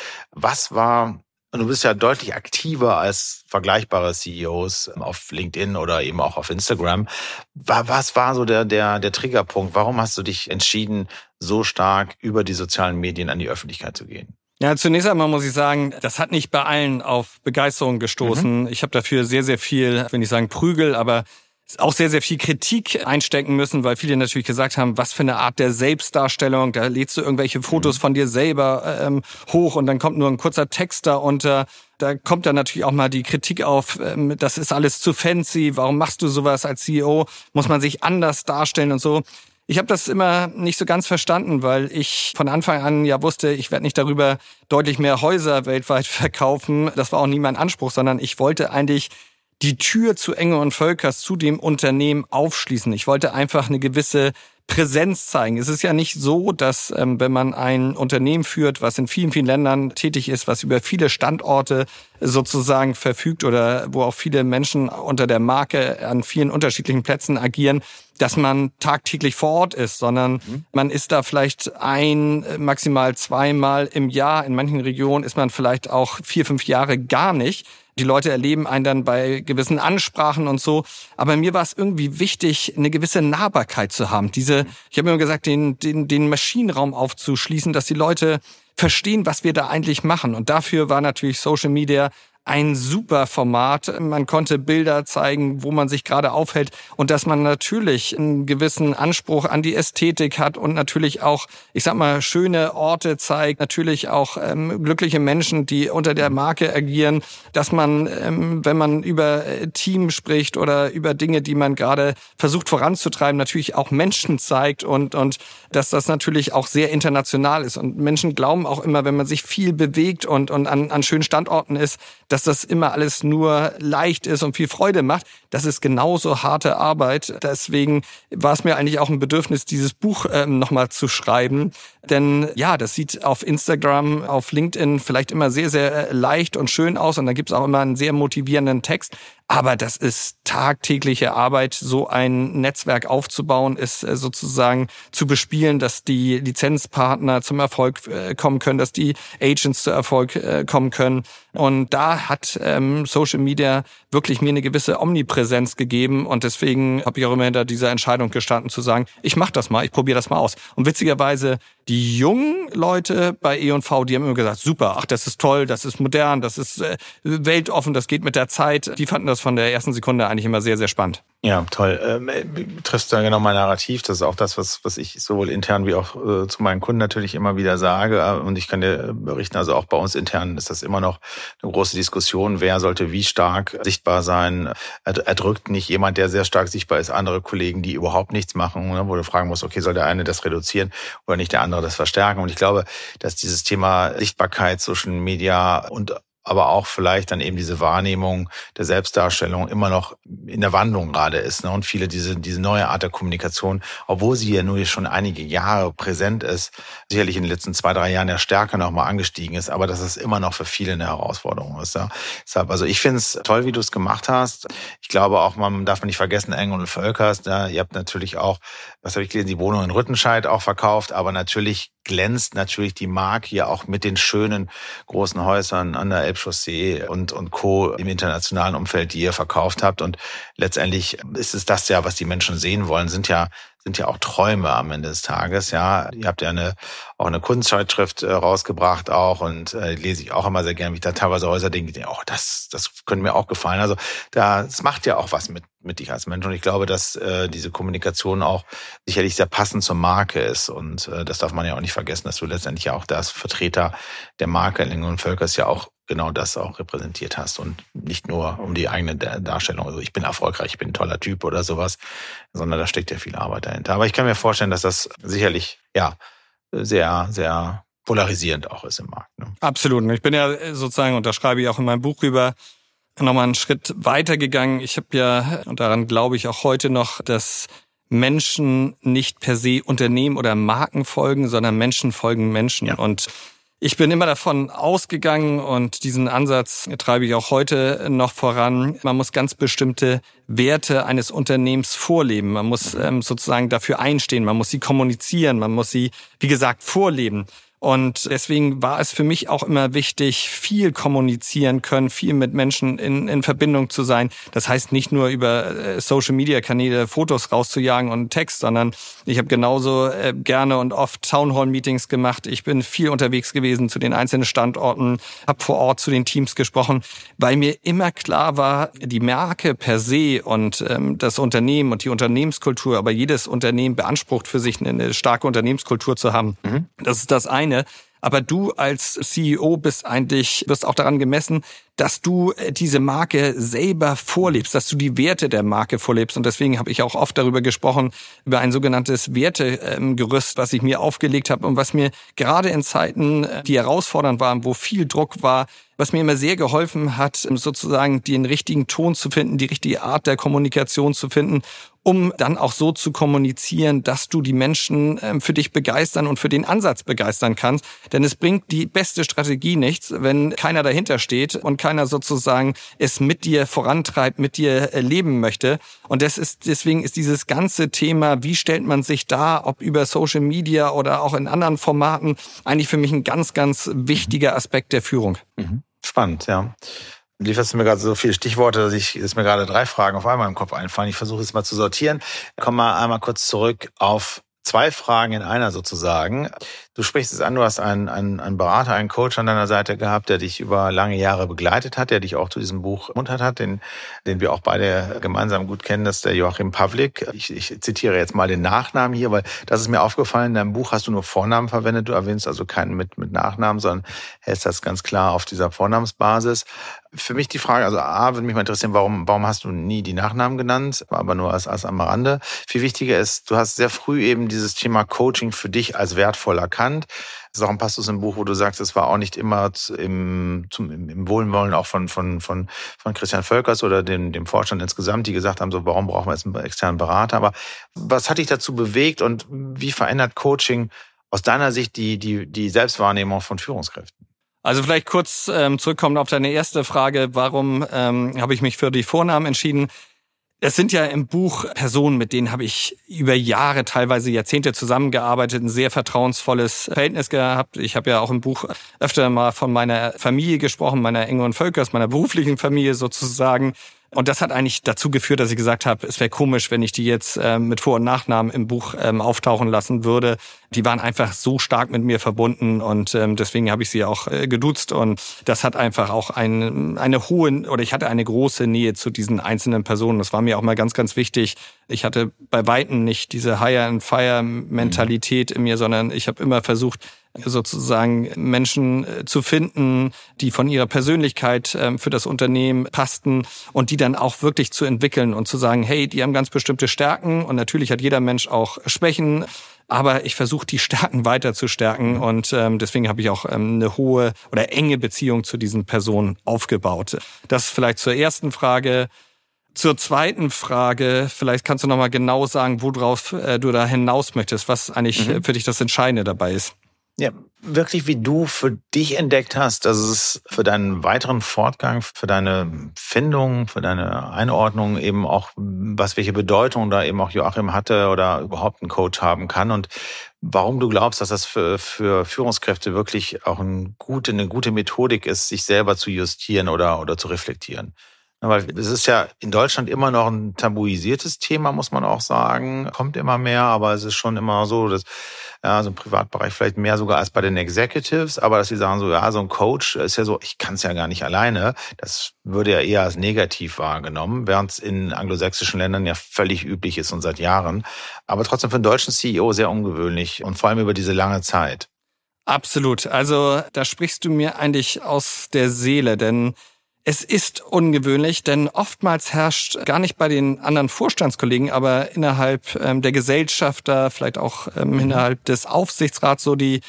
Und du bist ja deutlich aktiver als vergleichbare CEOs auf LinkedIn oder eben auch auf Instagram. Was war so der Triggerpunkt? Warum hast du dich entschieden, so stark über die sozialen Medien an die Öffentlichkeit zu gehen? Ja, zunächst einmal muss ich sagen, das hat nicht bei allen auf Begeisterung gestoßen. Ich habe dafür sehr, sehr viel, ich will nicht sagen Prügel, aber auch sehr, sehr viel Kritik einstecken müssen, weil viele natürlich gesagt haben, was für eine Art der Selbstdarstellung, da lädst du irgendwelche Fotos von dir selber hoch und dann kommt nur ein kurzer Text da unter. Da kommt dann natürlich auch mal die Kritik auf, das ist alles zu fancy, warum machst du sowas als CEO, muss man sich anders darstellen und so. Ich habe das immer nicht so ganz verstanden, weil ich von Anfang an ja wusste, ich werde nicht darüber deutlich mehr Häuser weltweit verkaufen. Das war auch nie mein Anspruch, sondern ich wollte eigentlich die Tür zu Engel und Völkers, zu dem Unternehmen aufschließen. Ich wollte einfach eine gewisse Präsenz zeigen. Es ist ja nicht so, dass wenn man ein Unternehmen führt, was in vielen, vielen Ländern tätig ist, was über viele Standorte sozusagen verfügt oder wo auch viele Menschen unter der Marke an vielen unterschiedlichen Plätzen agieren, dass man tagtäglich vor Ort ist, sondern man ist da vielleicht maximal 2-mal im Jahr. In manchen Regionen ist man vielleicht auch 4-5 Jahre gar nicht. Die Leute erleben einen dann bei gewissen Ansprachen und so. Aber mir war es irgendwie wichtig, eine gewisse Nahbarkeit zu haben. Ich habe immer gesagt, den Maschinenraum aufzuschließen, dass die Leute verstehen, was wir da eigentlich machen. Und dafür war natürlich Social Media ein super Format. Man konnte Bilder zeigen, wo man sich gerade aufhält und dass man natürlich einen gewissen Anspruch an die Ästhetik hat und natürlich auch, ich sag mal, schöne Orte zeigt, natürlich auch glückliche Menschen, die unter der Marke agieren, dass man, wenn man über Team spricht oder über Dinge, die man gerade versucht voranzutreiben, natürlich auch Menschen zeigt und dass das natürlich auch sehr international ist. Und Menschen glauben auch immer, wenn man sich viel bewegt und an schönen Standorten ist, dass das immer alles nur leicht ist und viel Freude macht. Das ist genauso harte Arbeit. Deswegen war es mir eigentlich auch ein Bedürfnis, dieses Buch nochmal zu schreiben. Denn ja, das sieht auf Instagram, auf LinkedIn vielleicht immer sehr, sehr leicht und schön aus. Und dann gibt es auch immer einen sehr motivierenden Text. Aber das ist tagtägliche Arbeit, so ein Netzwerk aufzubauen, ist sozusagen zu bespielen, dass die Lizenzpartner zum Erfolg kommen können, dass die Agents zu Erfolg kommen können. Und da hat Social Media wirklich mir eine gewisse Omnipräsenz gegeben. Und deswegen habe ich auch immer hinter dieser Entscheidung gestanden zu sagen, ich mache das mal, ich probiere das mal aus. Und witzigerweise, die jungen Leute bei E&V, die haben immer gesagt, super, ach, das ist toll, das ist modern, das ist weltoffen, das geht mit der Zeit. Die fanden das von der ersten Sekunde eigentlich immer sehr, sehr spannend. Ja, toll. Triffst da genau mein Narrativ. Das ist auch das, was ich sowohl intern wie auch zu meinen Kunden natürlich immer wieder sage. Und ich kann dir berichten, also auch bei uns intern ist das immer noch eine große Diskussion. Wer sollte wie stark sichtbar sein? Erdrückt nicht jemand, der sehr stark sichtbar ist, andere Kollegen, die überhaupt nichts machen, wo du fragen musst, okay, soll der eine das reduzieren oder nicht der andere das verstärken? Und ich glaube, dass dieses Thema Sichtbarkeit, Social Media und aber auch vielleicht dann eben diese Wahrnehmung der Selbstdarstellung immer noch in der Wandlung gerade ist. Und viele diese neue Art der Kommunikation, obwohl sie ja nur schon einige Jahre präsent ist, sicherlich in den letzten 2-3 Jahren ja stärker nochmal angestiegen ist, aber dass es immer noch für viele eine Herausforderung ist. Ja. Deshalb, also ich finde es toll, wie du es gemacht hast. Ich glaube auch, man darf nicht vergessen, Engel und Völkers, ja, ihr habt natürlich auch, was habe ich gelesen, die Wohnung in Rüttenscheid auch verkauft, aber natürlich glänzt natürlich die Marke hier auch mit den schönen großen Häusern an der Elbchaussee und Co. im internationalen Umfeld, die ihr verkauft habt. Und letztendlich ist es das ja, was die Menschen sehen wollen, sind ja auch Träume am Ende des Tages. Ja, ihr habt ja auch eine Kunstzeitschrift rausgebracht auch und lese ich auch immer sehr gerne, wie ich da teilweise Häuser denke, oh, das könnte mir auch gefallen. Also das macht ja auch was mit dich als Mensch. Und ich glaube, dass diese Kommunikation auch sicherlich sehr passend zur Marke ist. Und das darf man ja auch nicht vergessen, dass du letztendlich ja auch das Vertreter der Marke Engel und Völkers ja auch genau das auch repräsentiert hast und nicht nur um die eigene Darstellung, also ich bin erfolgreich, ich bin ein toller Typ oder sowas, sondern da steckt ja viel Arbeit dahinter. Aber ich kann mir vorstellen, dass das sicherlich ja sehr, sehr polarisierend auch ist im Markt. Ne? Absolut. Ich bin ja sozusagen, und da schreibe ich auch in meinem Buch rüber, nochmal einen Schritt weitergegangen. Ich habe ja, und daran glaube ich auch heute noch, dass Menschen nicht per se Unternehmen oder Marken folgen, sondern Menschen folgen Menschen. Ja. Und ich bin immer davon ausgegangen und diesen Ansatz treibe ich auch heute noch voran. Man muss ganz bestimmte Werte eines Unternehmens vorleben. Man muss sozusagen dafür einstehen. Man muss sie kommunizieren. Man muss sie, wie gesagt, vorleben. Und deswegen war es für mich auch immer wichtig, viel kommunizieren können, viel mit Menschen in Verbindung zu sein. Das heißt nicht nur über Social-Media-Kanäle Fotos rauszujagen und Text, sondern ich habe genauso gerne und oft Townhall-Meetings gemacht. Ich bin viel unterwegs gewesen zu den einzelnen Standorten, habe vor Ort zu den Teams gesprochen, weil mir immer klar war, die Marke per se und das Unternehmen und die Unternehmenskultur, aber jedes Unternehmen beansprucht für sich eine starke Unternehmenskultur zu haben. Mhm. Das ist das eine. Aber du als CEO wirst auch daran gemessen, dass du diese Marke selber vorlebst, dass du die Werte der Marke vorlebst. Und deswegen habe ich auch oft darüber gesprochen, über ein sogenanntes Wertegerüst, was ich mir aufgelegt habe und was mir gerade in Zeiten, die herausfordernd waren, wo viel Druck war, was mir immer sehr geholfen hat, sozusagen den richtigen Ton zu finden, die richtige Art der Kommunikation zu finden, um dann auch so zu kommunizieren, dass du die Menschen für dich begeistern und für den Ansatz begeistern kannst. Denn es bringt die beste Strategie nichts, wenn keiner dahinter steht und keiner sozusagen es mit dir vorantreibt, mit dir leben möchte. Und deswegen ist dieses ganze Thema, wie stellt man sich dar, ob über Social Media oder auch in anderen Formaten, eigentlich für mich ein ganz, ganz wichtiger Aspekt der Führung. Spannend, ja. Du lieferst mir gerade so viele Stichworte, dass mir gerade 3 Fragen auf einmal im Kopf einfallen. Ich versuche es mal zu sortieren. Komm mal einmal kurz zurück auf 2 Fragen in einer sozusagen. Du sprichst es an, du hast einen Berater, einen Coach an deiner Seite gehabt, der dich über lange Jahre begleitet hat, der dich auch zu diesem Buch ermuntert hat, den wir auch beide gemeinsam gut kennen, das ist der Joachim Pavlik. Ich zitiere jetzt mal den Nachnamen hier, weil das ist mir aufgefallen, in deinem Buch hast du nur Vornamen verwendet, du erwähnst also keinen mit Nachnamen, sondern hältst das ganz klar auf dieser Vornamensbasis. Für mich die Frage, also A, würde mich mal interessieren, warum hast du nie die Nachnamen genannt, aber nur als am Rande. Viel wichtiger ist, du hast sehr früh eben dieses Thema Coaching für dich als wertvoll erkannt. genannt. Das ist auch ein Passus im Buch, wo du sagst, es war auch nicht immer im Wohlwollen auch von Christian Völkers oder dem Vorstand insgesamt, die gesagt haben, so, warum brauchen wir jetzt einen externen Berater? Aber was hat dich dazu bewegt und wie verändert Coaching aus deiner Sicht die Selbstwahrnehmung von Führungskräften? Also vielleicht kurz zurückkommen auf deine erste Frage, warum habe ich mich für die Vornamen entschieden? Es sind ja im Buch Personen, mit denen habe ich über Jahre, teilweise Jahrzehnte zusammengearbeitet, ein sehr vertrauensvolles Verhältnis gehabt. Ich habe ja auch im Buch öfter mal von meiner Familie gesprochen, meiner Ingo und Völkers, meiner beruflichen Familie sozusagen. Und das hat eigentlich dazu geführt, dass ich gesagt habe, es wäre komisch, wenn ich die jetzt mit Vor- und Nachnamen im Buch auftauchen lassen würde. Die waren einfach so stark mit mir verbunden und deswegen habe ich sie auch geduzt. Und das hat einfach auch ich hatte eine große Nähe zu diesen einzelnen Personen. Das war mir auch mal ganz, ganz wichtig. Ich hatte bei Weitem nicht diese Hire-and-Fire-Mentalität in mir, sondern ich habe immer versucht, sozusagen Menschen zu finden, die von ihrer Persönlichkeit für das Unternehmen passten und die dann auch wirklich zu entwickeln und zu sagen, hey, die haben ganz bestimmte Stärken und natürlich hat jeder Mensch auch Schwächen, aber ich versuche die Stärken weiter zu stärken und deswegen habe ich auch eine hohe oder enge Beziehung zu diesen Personen aufgebaut. Das vielleicht zur ersten Frage. Zur zweiten Frage, vielleicht kannst du noch mal genau sagen, worauf du da hinaus möchtest, was eigentlich für dich das Entscheidende dabei ist. Ja, wirklich, wie du für dich entdeckt hast, dass es für deinen weiteren Fortgang, für deine Findung, für deine Einordnung eben auch, welche Bedeutung da eben auch Joachim hatte oder überhaupt ein Coach haben kann und warum du glaubst, dass das für Führungskräfte wirklich auch eine gute Methodik ist, sich selber zu justieren oder zu reflektieren. Weil es ist ja in Deutschland immer noch ein tabuisiertes Thema, muss man auch sagen. Kommt immer mehr, aber es ist schon immer so, dass so im Privatbereich vielleicht mehr sogar als bei den Executives, aber dass sie sagen so, ja, so ein Coach ist ja so, ich kann es ja gar nicht alleine. Das würde ja eher als negativ wahrgenommen, während es in anglosächsischen Ländern ja völlig üblich ist und seit Jahren. Aber trotzdem für einen deutschen CEO sehr ungewöhnlich und vor allem über diese lange Zeit. Absolut. Also da sprichst du mir eigentlich aus der Seele, denn es ist ungewöhnlich, denn oftmals herrscht gar nicht bei den anderen Vorstandskollegen, aber innerhalb der Gesellschafter, vielleicht auch innerhalb des Aufsichtsrats so die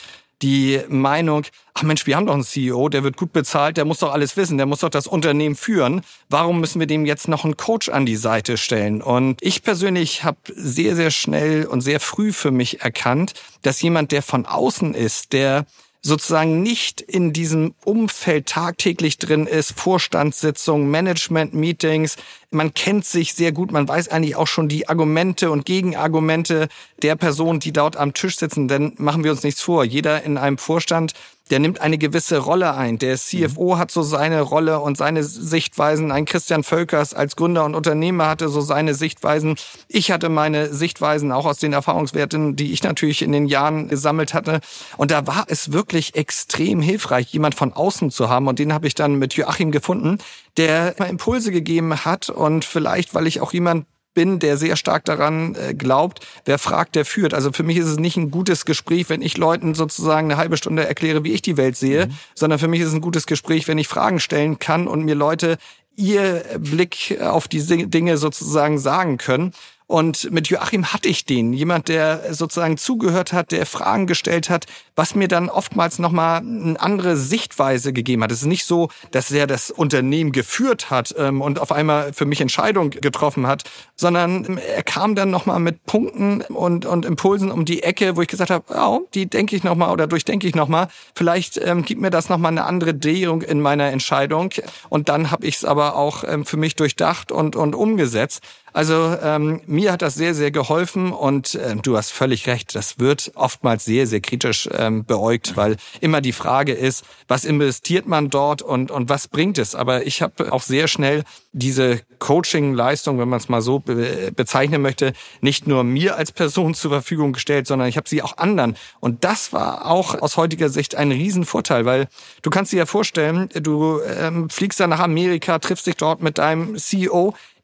Meinung, ach Mensch, wir haben doch einen CEO, der wird gut bezahlt, der muss doch alles wissen, der muss doch das Unternehmen führen. Warum müssen wir dem jetzt noch einen Coach an die Seite stellen? Und ich persönlich habe sehr, sehr schnell und sehr früh für mich erkannt, dass jemand, der von außen ist, der sozusagen nicht in diesem Umfeld tagtäglich drin ist, Vorstandssitzungen, Management-Meetings, man kennt sich sehr gut, man weiß eigentlich auch schon die Argumente und Gegenargumente der Personen, die dort am Tisch sitzen, denn machen wir uns nichts vor, jeder in einem Vorstand, der nimmt eine gewisse Rolle ein. Der CFO hat so seine Rolle und seine Sichtweisen. Ein Christian Völkers als Gründer und Unternehmer hatte so seine Sichtweisen. Ich hatte meine Sichtweisen auch aus den Erfahrungswerten, die ich natürlich in den Jahren gesammelt hatte. Und da war es wirklich extrem hilfreich, jemand von außen zu haben. Und den habe ich dann mit Joachim gefunden, der Impulse gegeben hat. Und vielleicht, weil ich auch jemand bin, der sehr stark daran glaubt, wer fragt, der führt. Also für mich ist es nicht ein gutes Gespräch, wenn ich Leuten sozusagen eine halbe Stunde erkläre, wie ich die Welt sehe, sondern für mich ist es ein gutes Gespräch, wenn ich Fragen stellen kann und mir Leute ihr Blick auf die Dinge sozusagen sagen können. Und mit Joachim hatte ich den. Jemand, der sozusagen zugehört hat, der Fragen gestellt hat, was mir dann oftmals nochmal eine andere Sichtweise gegeben hat. Es ist nicht so, dass er das Unternehmen geführt hat und auf einmal für mich Entscheidungen getroffen hat, sondern er kam dann nochmal mit Punkten und Impulsen um die Ecke, wo ich gesagt habe, oh, die denke ich nochmal oder durchdenke ich nochmal. Vielleicht gibt mir das nochmal eine andere Drehung in meiner Entscheidung. Und dann habe ich es aber auch für mich durchdacht und umgesetzt. Also mir hat das sehr, sehr geholfen und du hast völlig recht, das wird oftmals sehr, sehr kritisch beäugt, weil immer die Frage ist, was investiert man dort und was bringt es? Aber ich habe auch sehr schnell diese Coaching-Leistung, wenn man es mal so bezeichnen möchte, nicht nur mir als Person zur Verfügung gestellt, sondern ich habe sie auch anderen. Und das war auch aus heutiger Sicht ein Riesenvorteil, weil du kannst dir ja vorstellen, du fliegst dann nach Amerika, triffst dich dort mit deinem CEO,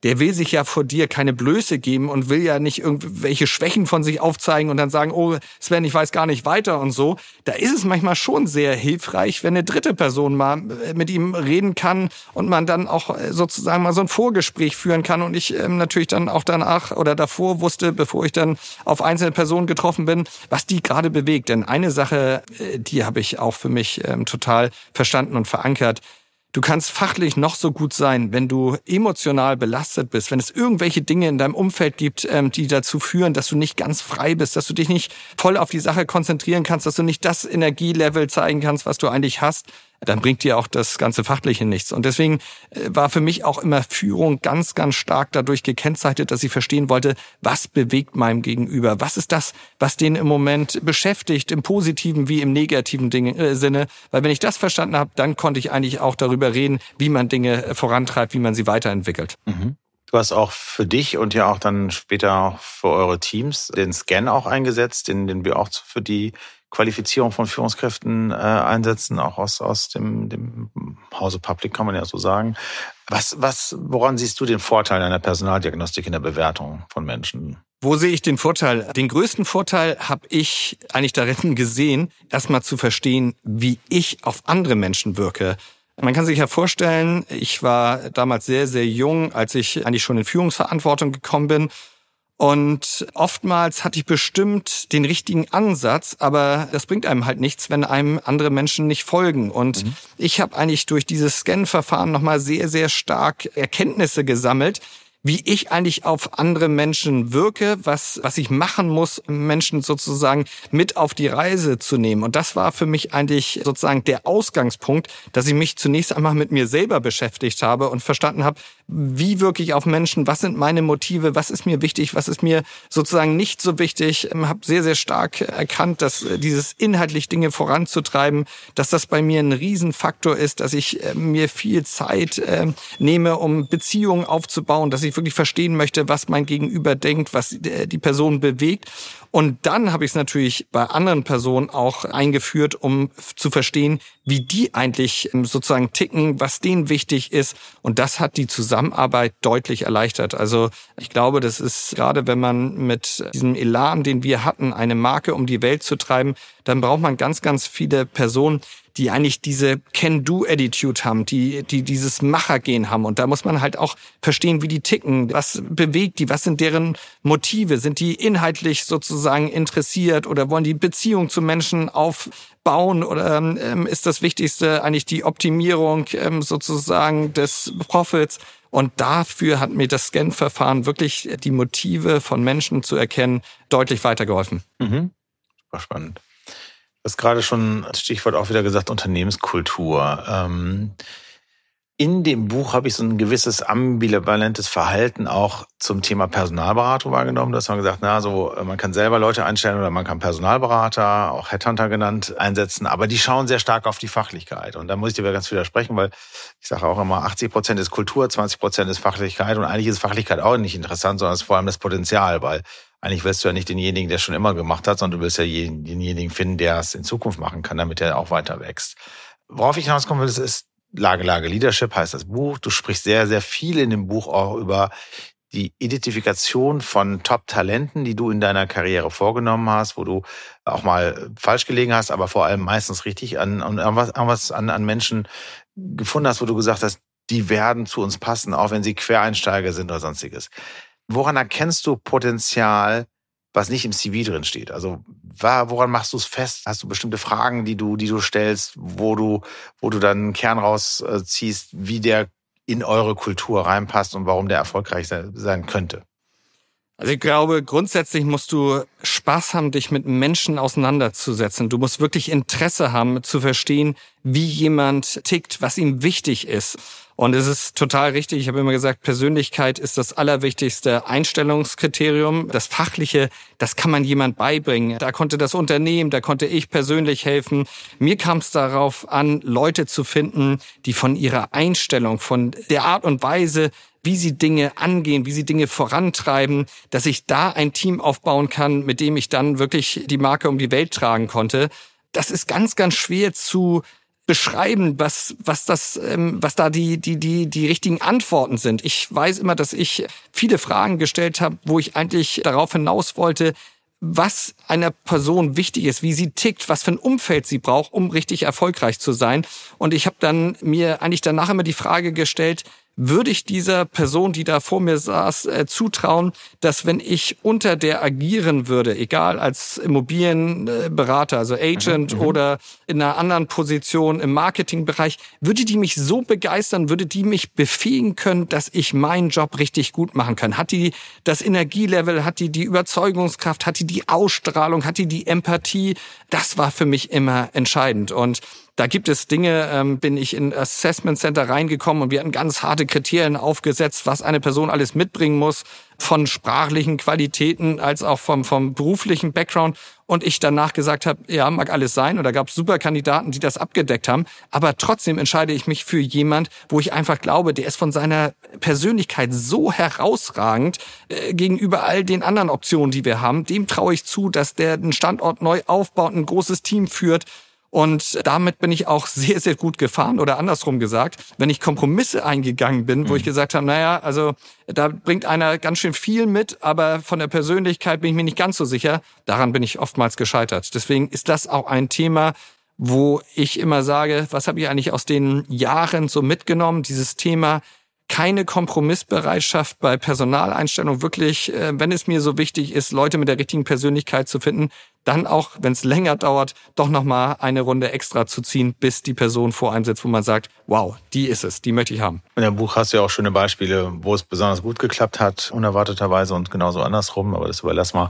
der will sich ja vor dir keine Blöße geben und will ja nicht irgendwelche Schwächen von sich aufzeigen und dann sagen, oh Sven, ich weiß gar nicht weiter und so. Da ist es manchmal schon sehr hilfreich, wenn eine dritte Person mal mit ihm reden kann und man dann auch sozusagen mal so ein Vorgespräch führen kann und ich natürlich dann auch danach oder davor wusste, bevor ich dann auf einzelne Personen getroffen bin, was die gerade bewegt. Denn eine Sache, die habe ich auch für mich total verstanden und verankert. Du kannst fachlich noch so gut sein, wenn du emotional belastet bist, wenn es irgendwelche Dinge in deinem Umfeld gibt, die dazu führen, dass du nicht ganz frei bist, dass du dich nicht voll auf die Sache konzentrieren kannst, dass du nicht das Energielevel zeigen kannst, was du eigentlich hast, dann bringt dir auch das ganze Fachliche nichts. Und deswegen war für mich auch immer Führung ganz, ganz stark dadurch gekennzeichnet, dass ich verstehen wollte, was bewegt meinem Gegenüber? Was ist das, was den im Moment beschäftigt, im positiven wie im negativen Sinne? Weil wenn ich das verstanden habe, dann konnte ich eigentlich auch darüber reden, wie man Dinge vorantreibt, wie man sie weiterentwickelt. Mhm. Du hast auch für dich und ja auch dann später auch für eure Teams den Scan auch eingesetzt, den wir auch für die Qualifizierung von Führungskräften einsetzen, auch aus dem Hause Public, kann man ja so sagen. Woran siehst du den Vorteil einer Personaldiagnostik in der Bewertung von Menschen? Wo sehe ich den Vorteil? Den größten Vorteil habe ich eigentlich darin gesehen, erstmal zu verstehen, wie ich auf andere Menschen wirke. Man kann sich ja vorstellen, ich war damals sehr, sehr jung, als ich eigentlich schon in Führungsverantwortung gekommen bin. Und oftmals hatte ich bestimmt den richtigen Ansatz, aber das bringt einem halt nichts, wenn einem andere Menschen nicht folgen. Und ich habe eigentlich durch dieses Scan-Verfahren nochmal sehr, sehr stark Erkenntnisse gesammelt, wie ich eigentlich auf andere Menschen wirke, was ich machen muss, Menschen sozusagen mit auf die Reise zu nehmen. Und das war für mich eigentlich sozusagen der Ausgangspunkt, dass ich mich zunächst einmal mit mir selber beschäftigt habe und verstanden habe, wie wirke ich auf Menschen, was sind meine Motive, was ist mir wichtig, was ist mir sozusagen nicht so wichtig. Ich habe sehr, sehr stark erkannt, dass dieses inhaltlich Dinge voranzutreiben, dass das bei mir ein Riesenfaktor ist, dass ich mir viel Zeit nehme, um Beziehungen aufzubauen, dass ich wirklich verstehen möchte, was mein Gegenüber denkt, was die Person bewegt. Und dann habe ich es natürlich bei anderen Personen auch eingeführt, um zu verstehen, wie die eigentlich sozusagen ticken, was denen wichtig ist. Und das hat die Zusammenarbeit deutlich erleichtert. Also ich glaube, das ist gerade, wenn man mit diesem Elan, den wir hatten, eine Marke um die Welt zu treiben, dann braucht man ganz, ganz viele Personen, die eigentlich diese Can-Do-Attitude haben, die dieses Machergehen haben. Und da muss man halt auch verstehen, wie die ticken, was bewegt die, was sind deren Motive, sind die inhaltlich sozusagen interessiert oder wollen die Beziehung zu Menschen aufbauen oder ist das Wichtigste eigentlich die Optimierung sozusagen des Profits? Und dafür hat mir das Scan-Verfahren wirklich die Motive von Menschen zu erkennen deutlich weitergeholfen. Mhm. Super spannend. Du hast gerade schon als Stichwort auch wieder gesagt, Unternehmenskultur. In dem Buch habe ich so ein gewisses ambivalentes Verhalten auch zum Thema Personalberatung wahrgenommen. Da hast man gesagt, man kann selber Leute einstellen oder man kann Personalberater, auch Headhunter genannt, einsetzen, aber die schauen sehr stark auf die Fachlichkeit. Und da muss ich dir ganz widersprechen, weil ich sage auch immer, 80% ist Kultur, 20% ist Fachlichkeit und eigentlich ist Fachlichkeit auch nicht interessant, sondern es ist vor allem das Potenzial, weil eigentlich willst du ja nicht denjenigen, der es schon immer gemacht hat, sondern du willst ja denjenigen finden, der es in Zukunft machen kann, damit er auch weiter wächst. Worauf ich hinauskommen will, ist Lage Leadership heißt das Buch. Du sprichst sehr, sehr viel in dem Buch auch über die Identifikation von Top-Talenten, die du in deiner Karriere vorgenommen hast, wo du auch mal falsch gelegen hast, aber vor allem meistens richtig an Menschen gefunden hast, wo du gesagt hast, die werden zu uns passen, auch wenn sie Quereinsteiger sind oder sonstiges. Woran erkennst du Potenzial, was nicht im CV drin steht? Also woran machst du es fest? Hast du bestimmte Fragen, die du stellst, wo du dann einen Kern rausziehst, wie der in eure Kultur reinpasst und warum der erfolgreich sein könnte? Also ich glaube, grundsätzlich musst du Spaß haben, dich mit Menschen auseinanderzusetzen. Du musst wirklich Interesse haben, zu verstehen, wie jemand tickt, was ihm wichtig ist. Und es ist total richtig, ich habe immer gesagt, Persönlichkeit ist das allerwichtigste Einstellungskriterium. Das Fachliche, das kann man jemand beibringen. Da konnte das Unternehmen, da konnte ich persönlich helfen. Mir kam es darauf an, Leute zu finden, die von ihrer Einstellung, von der Art und Weise, wie sie Dinge angehen, wie sie Dinge vorantreiben, dass ich da ein Team aufbauen kann, mit dem ich dann wirklich die Marke um die Welt tragen konnte. Das ist ganz, ganz schwer zu beschreiben, was da die richtigen Antworten sind. Ich weiß immer, dass ich viele Fragen gestellt habe, wo ich eigentlich darauf hinaus wollte, was einer Person wichtig ist, wie sie tickt, was für ein Umfeld sie braucht, um richtig erfolgreich zu sein. Und ich habe dann mir eigentlich danach immer die Frage gestellt, würde ich dieser Person, die da vor mir saß, zutrauen, dass wenn ich unter der agieren würde, egal als Immobilienberater, also Agent oder in einer anderen Position im Marketingbereich, würde die mich so begeistern, würde die mich befähigen können, dass ich meinen Job richtig gut machen kann? Hat die das Energielevel, hat die Überzeugungskraft, hat die Ausstrahlung, hat die Empathie? Das war für mich immer entscheidend. Und da gibt es Dinge, bin ich in Assessment Center reingekommen und wir hatten ganz harte Kriterien aufgesetzt, was eine Person alles mitbringen muss, von sprachlichen Qualitäten als auch vom beruflichen Background. Und ich danach gesagt habe, ja, mag alles sein. Und da gab es super Kandidaten, die das abgedeckt haben. Aber trotzdem entscheide ich mich für jemand, wo ich einfach glaube, der ist von seiner Persönlichkeit so herausragend gegenüber all den anderen Optionen, die wir haben. Dem traue ich zu, dass der den Standort neu aufbaut, ein großes Team führt. Und damit bin ich auch sehr, sehr gut gefahren. Oder andersrum gesagt, wenn ich Kompromisse eingegangen bin, wo ich gesagt habe, naja, also da bringt einer ganz schön viel mit, aber von der Persönlichkeit bin ich mir nicht ganz so sicher. Daran bin ich oftmals gescheitert. Deswegen ist das auch ein Thema, wo ich immer sage, was habe ich eigentlich aus den Jahren so mitgenommen? Dieses Thema, keine Kompromissbereitschaft bei Personaleinstellung, wirklich, wenn es mir so wichtig ist, Leute mit der richtigen Persönlichkeit zu finden, dann auch, wenn es länger dauert, doch nochmal eine Runde extra zu ziehen, bis die Person vor einem sitzt, wo man sagt, wow, die ist es, die möchte ich haben. In dem Buch hast du ja auch schöne Beispiele, wo es besonders gut geklappt hat, unerwarteterweise und genauso andersrum, aber das überlass mal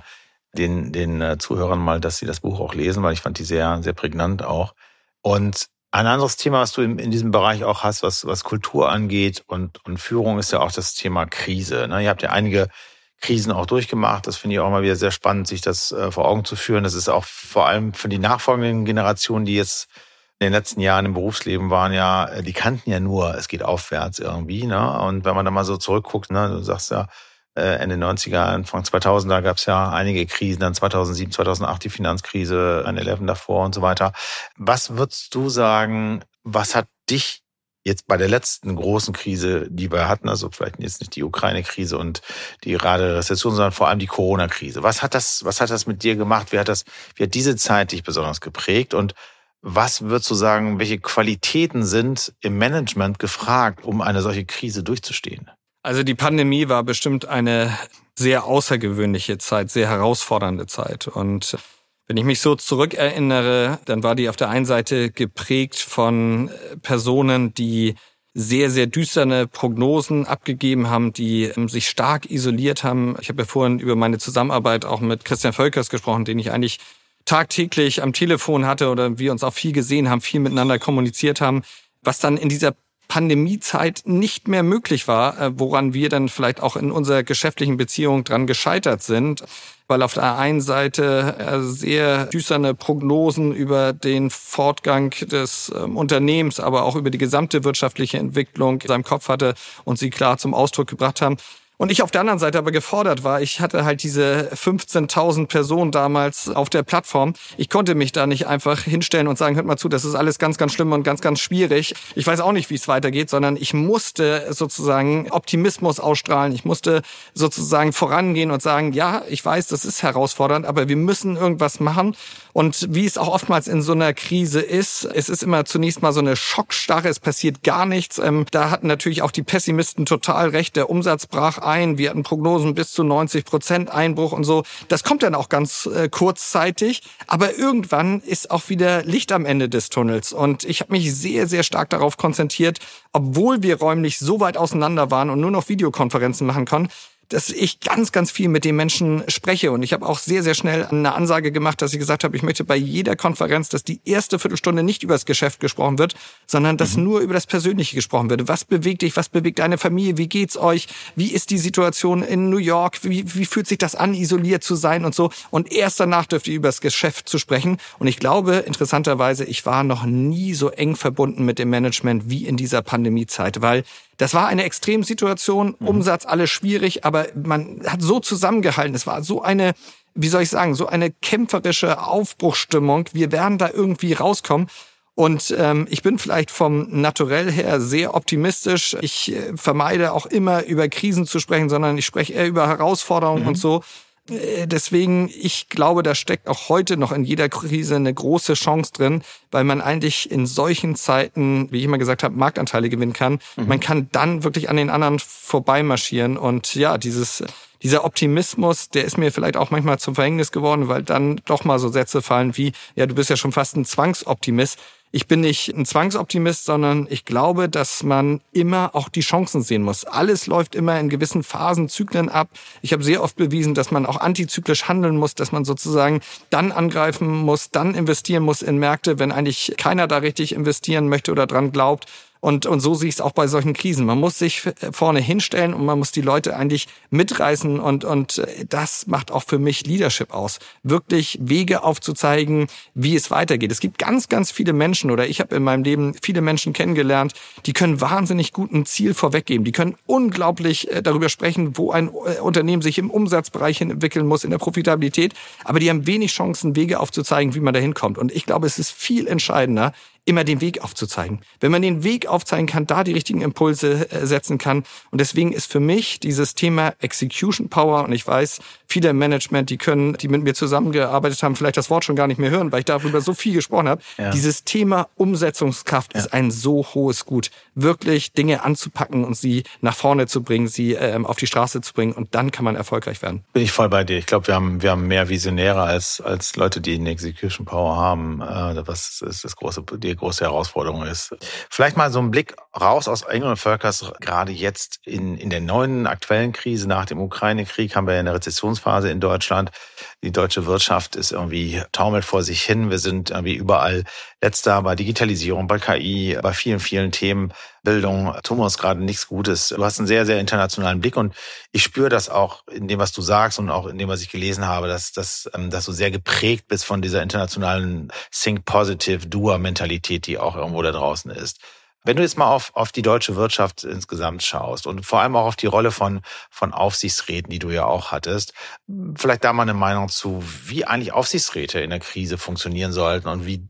den Zuhörern mal, dass sie das Buch auch lesen, weil ich fand die sehr, sehr prägnant auch. Und ein anderes Thema, was du in diesem Bereich auch hast, was Kultur angeht und Führung, ist ja auch das Thema Krise. Ihr habt ja einige Krisen auch durchgemacht. Das finde ich auch mal wieder sehr spannend, sich das vor Augen zu führen. Das ist auch vor allem für die nachfolgenden Generationen, die jetzt in den letzten Jahren im Berufsleben waren, ja, die kannten ja nur, es geht aufwärts irgendwie. Ne? Und wenn man da mal so zurückguckt, ne, du sagst ja, Ende 90er, Anfang 2000er gab es ja einige Krisen, dann 2007, 2008 die Finanzkrise, 9/11 davor und so weiter. Was würdest du sagen, was hat dich jetzt bei der letzten großen Krise, die wir hatten, also vielleicht jetzt nicht die Ukraine-Krise und die gerade Rezession, sondern vor allem die Corona-Krise, was hat das mit dir gemacht? Wie hat diese Zeit dich besonders geprägt? Und was würdest du sagen, welche Qualitäten sind im Management gefragt, um eine solche Krise durchzustehen? Also die Pandemie war bestimmt eine sehr außergewöhnliche Zeit, sehr herausfordernde Zeit. Und wenn ich mich so zurückerinnere, dann war die auf der einen Seite geprägt von Personen, die sehr, sehr düstere Prognosen abgegeben haben, die sich stark isoliert haben. Ich habe ja vorhin über meine Zusammenarbeit auch mit Christian Völkers gesprochen, den ich eigentlich tagtäglich am Telefon hatte oder wir uns auch viel gesehen haben, viel miteinander kommuniziert haben, was dann in dieser Pandemiezeit nicht mehr möglich war, woran wir dann vielleicht auch in unserer geschäftlichen Beziehung dran gescheitert sind, weil auf der einen Seite sehr düstere Prognosen über den Fortgang des Unternehmens, aber auch über die gesamte wirtschaftliche Entwicklung in seinem Kopf hatte und sie klar zum Ausdruck gebracht haben. Und ich auf der anderen Seite aber gefordert war. Ich hatte halt diese 15.000 Personen damals auf der Plattform. Ich konnte mich da nicht einfach hinstellen und sagen, hört mal zu, das ist alles ganz, ganz schlimm und ganz, ganz schwierig. Ich weiß auch nicht, wie es weitergeht, sondern ich musste sozusagen Optimismus ausstrahlen. Ich musste sozusagen vorangehen und sagen, ja, ich weiß, das ist herausfordernd, aber wir müssen irgendwas machen. Und wie es auch oftmals in so einer Krise ist, es ist immer zunächst mal so eine Schockstarre, es passiert gar nichts. Da hatten natürlich auch die Pessimisten total recht, der Umsatz brach ein, wir hatten Prognosen bis zu 90% Einbruch und so. Das kommt dann auch ganz kurzzeitig, aber irgendwann ist auch wieder Licht am Ende des Tunnels. Und ich habe mich sehr, sehr stark darauf konzentriert, obwohl wir räumlich so weit auseinander waren und nur noch Videokonferenzen machen konnten, dass ich ganz, ganz viel mit den Menschen spreche. Und ich habe auch sehr, sehr schnell eine Ansage gemacht, dass ich gesagt habe, ich möchte bei jeder Konferenz, dass die erste Viertelstunde nicht über das Geschäft gesprochen wird, sondern dass nur über das Persönliche gesprochen wird. Was bewegt dich? Was bewegt deine Familie? Wie geht's euch? Wie ist die Situation in New York? Wie fühlt sich das an, isoliert zu sein und so? Und erst danach dürft ihr über das Geschäft zu sprechen. Und ich glaube, interessanterweise, ich war noch nie so eng verbunden mit dem Management wie in dieser Pandemiezeit, weil das war eine Extremsituation, Umsatz, alles schwierig, aber man hat so zusammengehalten. Es war so eine, wie soll ich sagen, so eine kämpferische Aufbruchsstimmung. Wir werden da irgendwie rauskommen. Und ich bin vielleicht vom Naturell her sehr optimistisch. Ich vermeide auch immer über Krisen zu sprechen, sondern ich spreche eher über Herausforderungen und so. Deswegen, ich glaube, da steckt auch heute noch in jeder Krise eine große Chance drin, weil man eigentlich in solchen Zeiten, wie ich immer gesagt habe, Marktanteile gewinnen kann. Man kann dann wirklich an den anderen vorbeimarschieren. Und ja, dieser Optimismus, der ist mir vielleicht auch manchmal zum Verhängnis geworden, weil dann doch mal so Sätze fallen wie, ja, du bist ja schon fast ein Zwangsoptimist. Ich bin nicht ein Zwangsoptimist, sondern ich glaube, dass man immer auch die Chancen sehen muss. Alles läuft immer in gewissen Phasen, Zyklen ab. Ich habe sehr oft bewiesen, dass man auch antizyklisch handeln muss, dass man sozusagen dann angreifen muss, dann investieren muss in Märkte, wenn eigentlich keiner da richtig investieren möchte oder dran glaubt. Und so sehe ich es auch bei solchen Krisen. Man muss sich vorne hinstellen und man muss die Leute eigentlich mitreißen. Und das macht auch für mich Leadership aus. Wirklich Wege aufzuzeigen, wie es weitergeht. Es gibt ganz, ganz viele Menschen, oder ich habe in meinem Leben viele Menschen kennengelernt, die können wahnsinnig gut ein Ziel vorweggeben. Die können unglaublich darüber sprechen, wo ein Unternehmen sich im Umsatzbereich entwickeln muss, in der Profitabilität. Aber die haben wenig Chancen, Wege aufzuzeigen, wie man da hinkommt. Und ich glaube, es ist viel entscheidender, immer den Weg aufzuzeigen. Wenn man den Weg aufzeigen kann, da die richtigen Impulse setzen kann. Und deswegen ist für mich dieses Thema Execution Power, und ich weiß, viele im Management, die mit mir zusammengearbeitet haben, vielleicht das Wort schon gar nicht mehr hören, weil ich darüber so viel gesprochen habe. Ja. Dieses Thema Umsetzungskraft ist ein so hohes Gut. Wirklich Dinge anzupacken und sie nach vorne zu bringen, sie auf die Straße zu bringen, und dann kann man erfolgreich werden. Bin ich voll bei dir. Ich glaube, wir haben mehr Visionäre als Leute, die eine Execution Power haben. Was ist die große Herausforderung ist. Vielleicht mal so ein Blick raus aus Engel & Völkers. Gerade jetzt in der neuen aktuellen Krise nach dem Ukraine-Krieg haben wir eine Rezessionsphase in Deutschland. Die deutsche Wirtschaft ist irgendwie taumelt vor sich hin. Wir sind irgendwie überall letzter bei Digitalisierung, bei KI, bei vielen, vielen Themen. Bildung tun wir uns gerade nichts Gutes. Du hast einen sehr, sehr internationalen Blick, und ich spüre das auch in dem, was du sagst, und auch in dem, was ich gelesen habe, dass du sehr geprägt bist von dieser internationalen Think Positive Doer-Mentalität, die auch irgendwo da draußen ist. Wenn du jetzt mal auf die deutsche Wirtschaft insgesamt schaust und vor allem auch auf die Rolle von Aufsichtsräten, die du ja auch hattest, vielleicht da mal eine Meinung zu, wie eigentlich Aufsichtsräte in der Krise funktionieren sollten und wie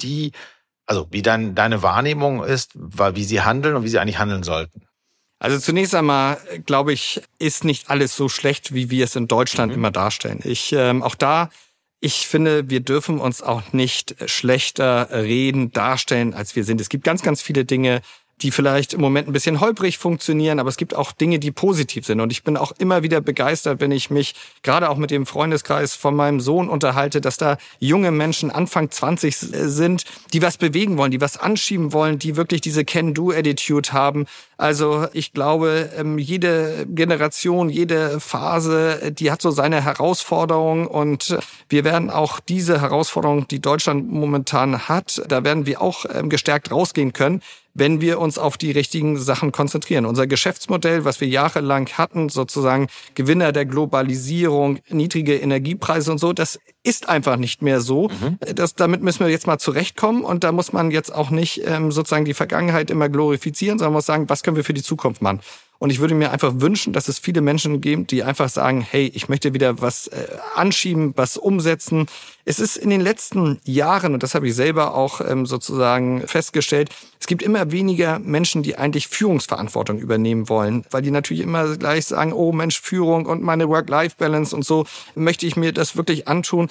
deine Wahrnehmung ist, wie sie handeln und wie sie eigentlich handeln sollten. Also zunächst einmal, glaube ich, ist nicht alles so schlecht, wie wir es in Deutschland immer darstellen. Ich finde, wir dürfen uns auch nicht schlechter darstellen, als wir sind. Es gibt ganz, ganz viele Dinge, die vielleicht im Moment ein bisschen holprig funktionieren, aber es gibt auch Dinge, die positiv sind. Und ich bin auch immer wieder begeistert, wenn ich mich gerade auch mit dem Freundeskreis von meinem Sohn unterhalte, dass da junge Menschen Anfang 20 sind, die was bewegen wollen, die was anschieben wollen, die wirklich diese Can-Do-Attitude haben. Also ich glaube, jede Generation, jede Phase, die hat so seine Herausforderungen, und wir werden auch diese Herausforderung, die Deutschland momentan hat, da werden wir auch gestärkt rausgehen können, wenn wir uns auf die richtigen Sachen konzentrieren. Unser Geschäftsmodell, was wir jahrelang hatten, sozusagen Gewinner der Globalisierung, niedrige Energiepreise und so, das ist einfach nicht mehr so. Damit müssen wir jetzt mal zurechtkommen, und da muss man jetzt auch nicht sozusagen die Vergangenheit immer glorifizieren, sondern muss sagen, was können wir für die Zukunft machen? Und ich würde mir einfach wünschen, dass es viele Menschen gibt, die einfach sagen, hey, ich möchte wieder was anschieben, was umsetzen. Es ist in den letzten Jahren, und das habe ich selber auch sozusagen festgestellt, es gibt immer weniger Menschen, die eigentlich Führungsverantwortung übernehmen wollen, weil die natürlich immer gleich sagen, oh Mensch, Führung und meine Work-Life-Balance und so, möchte ich mir das wirklich antun?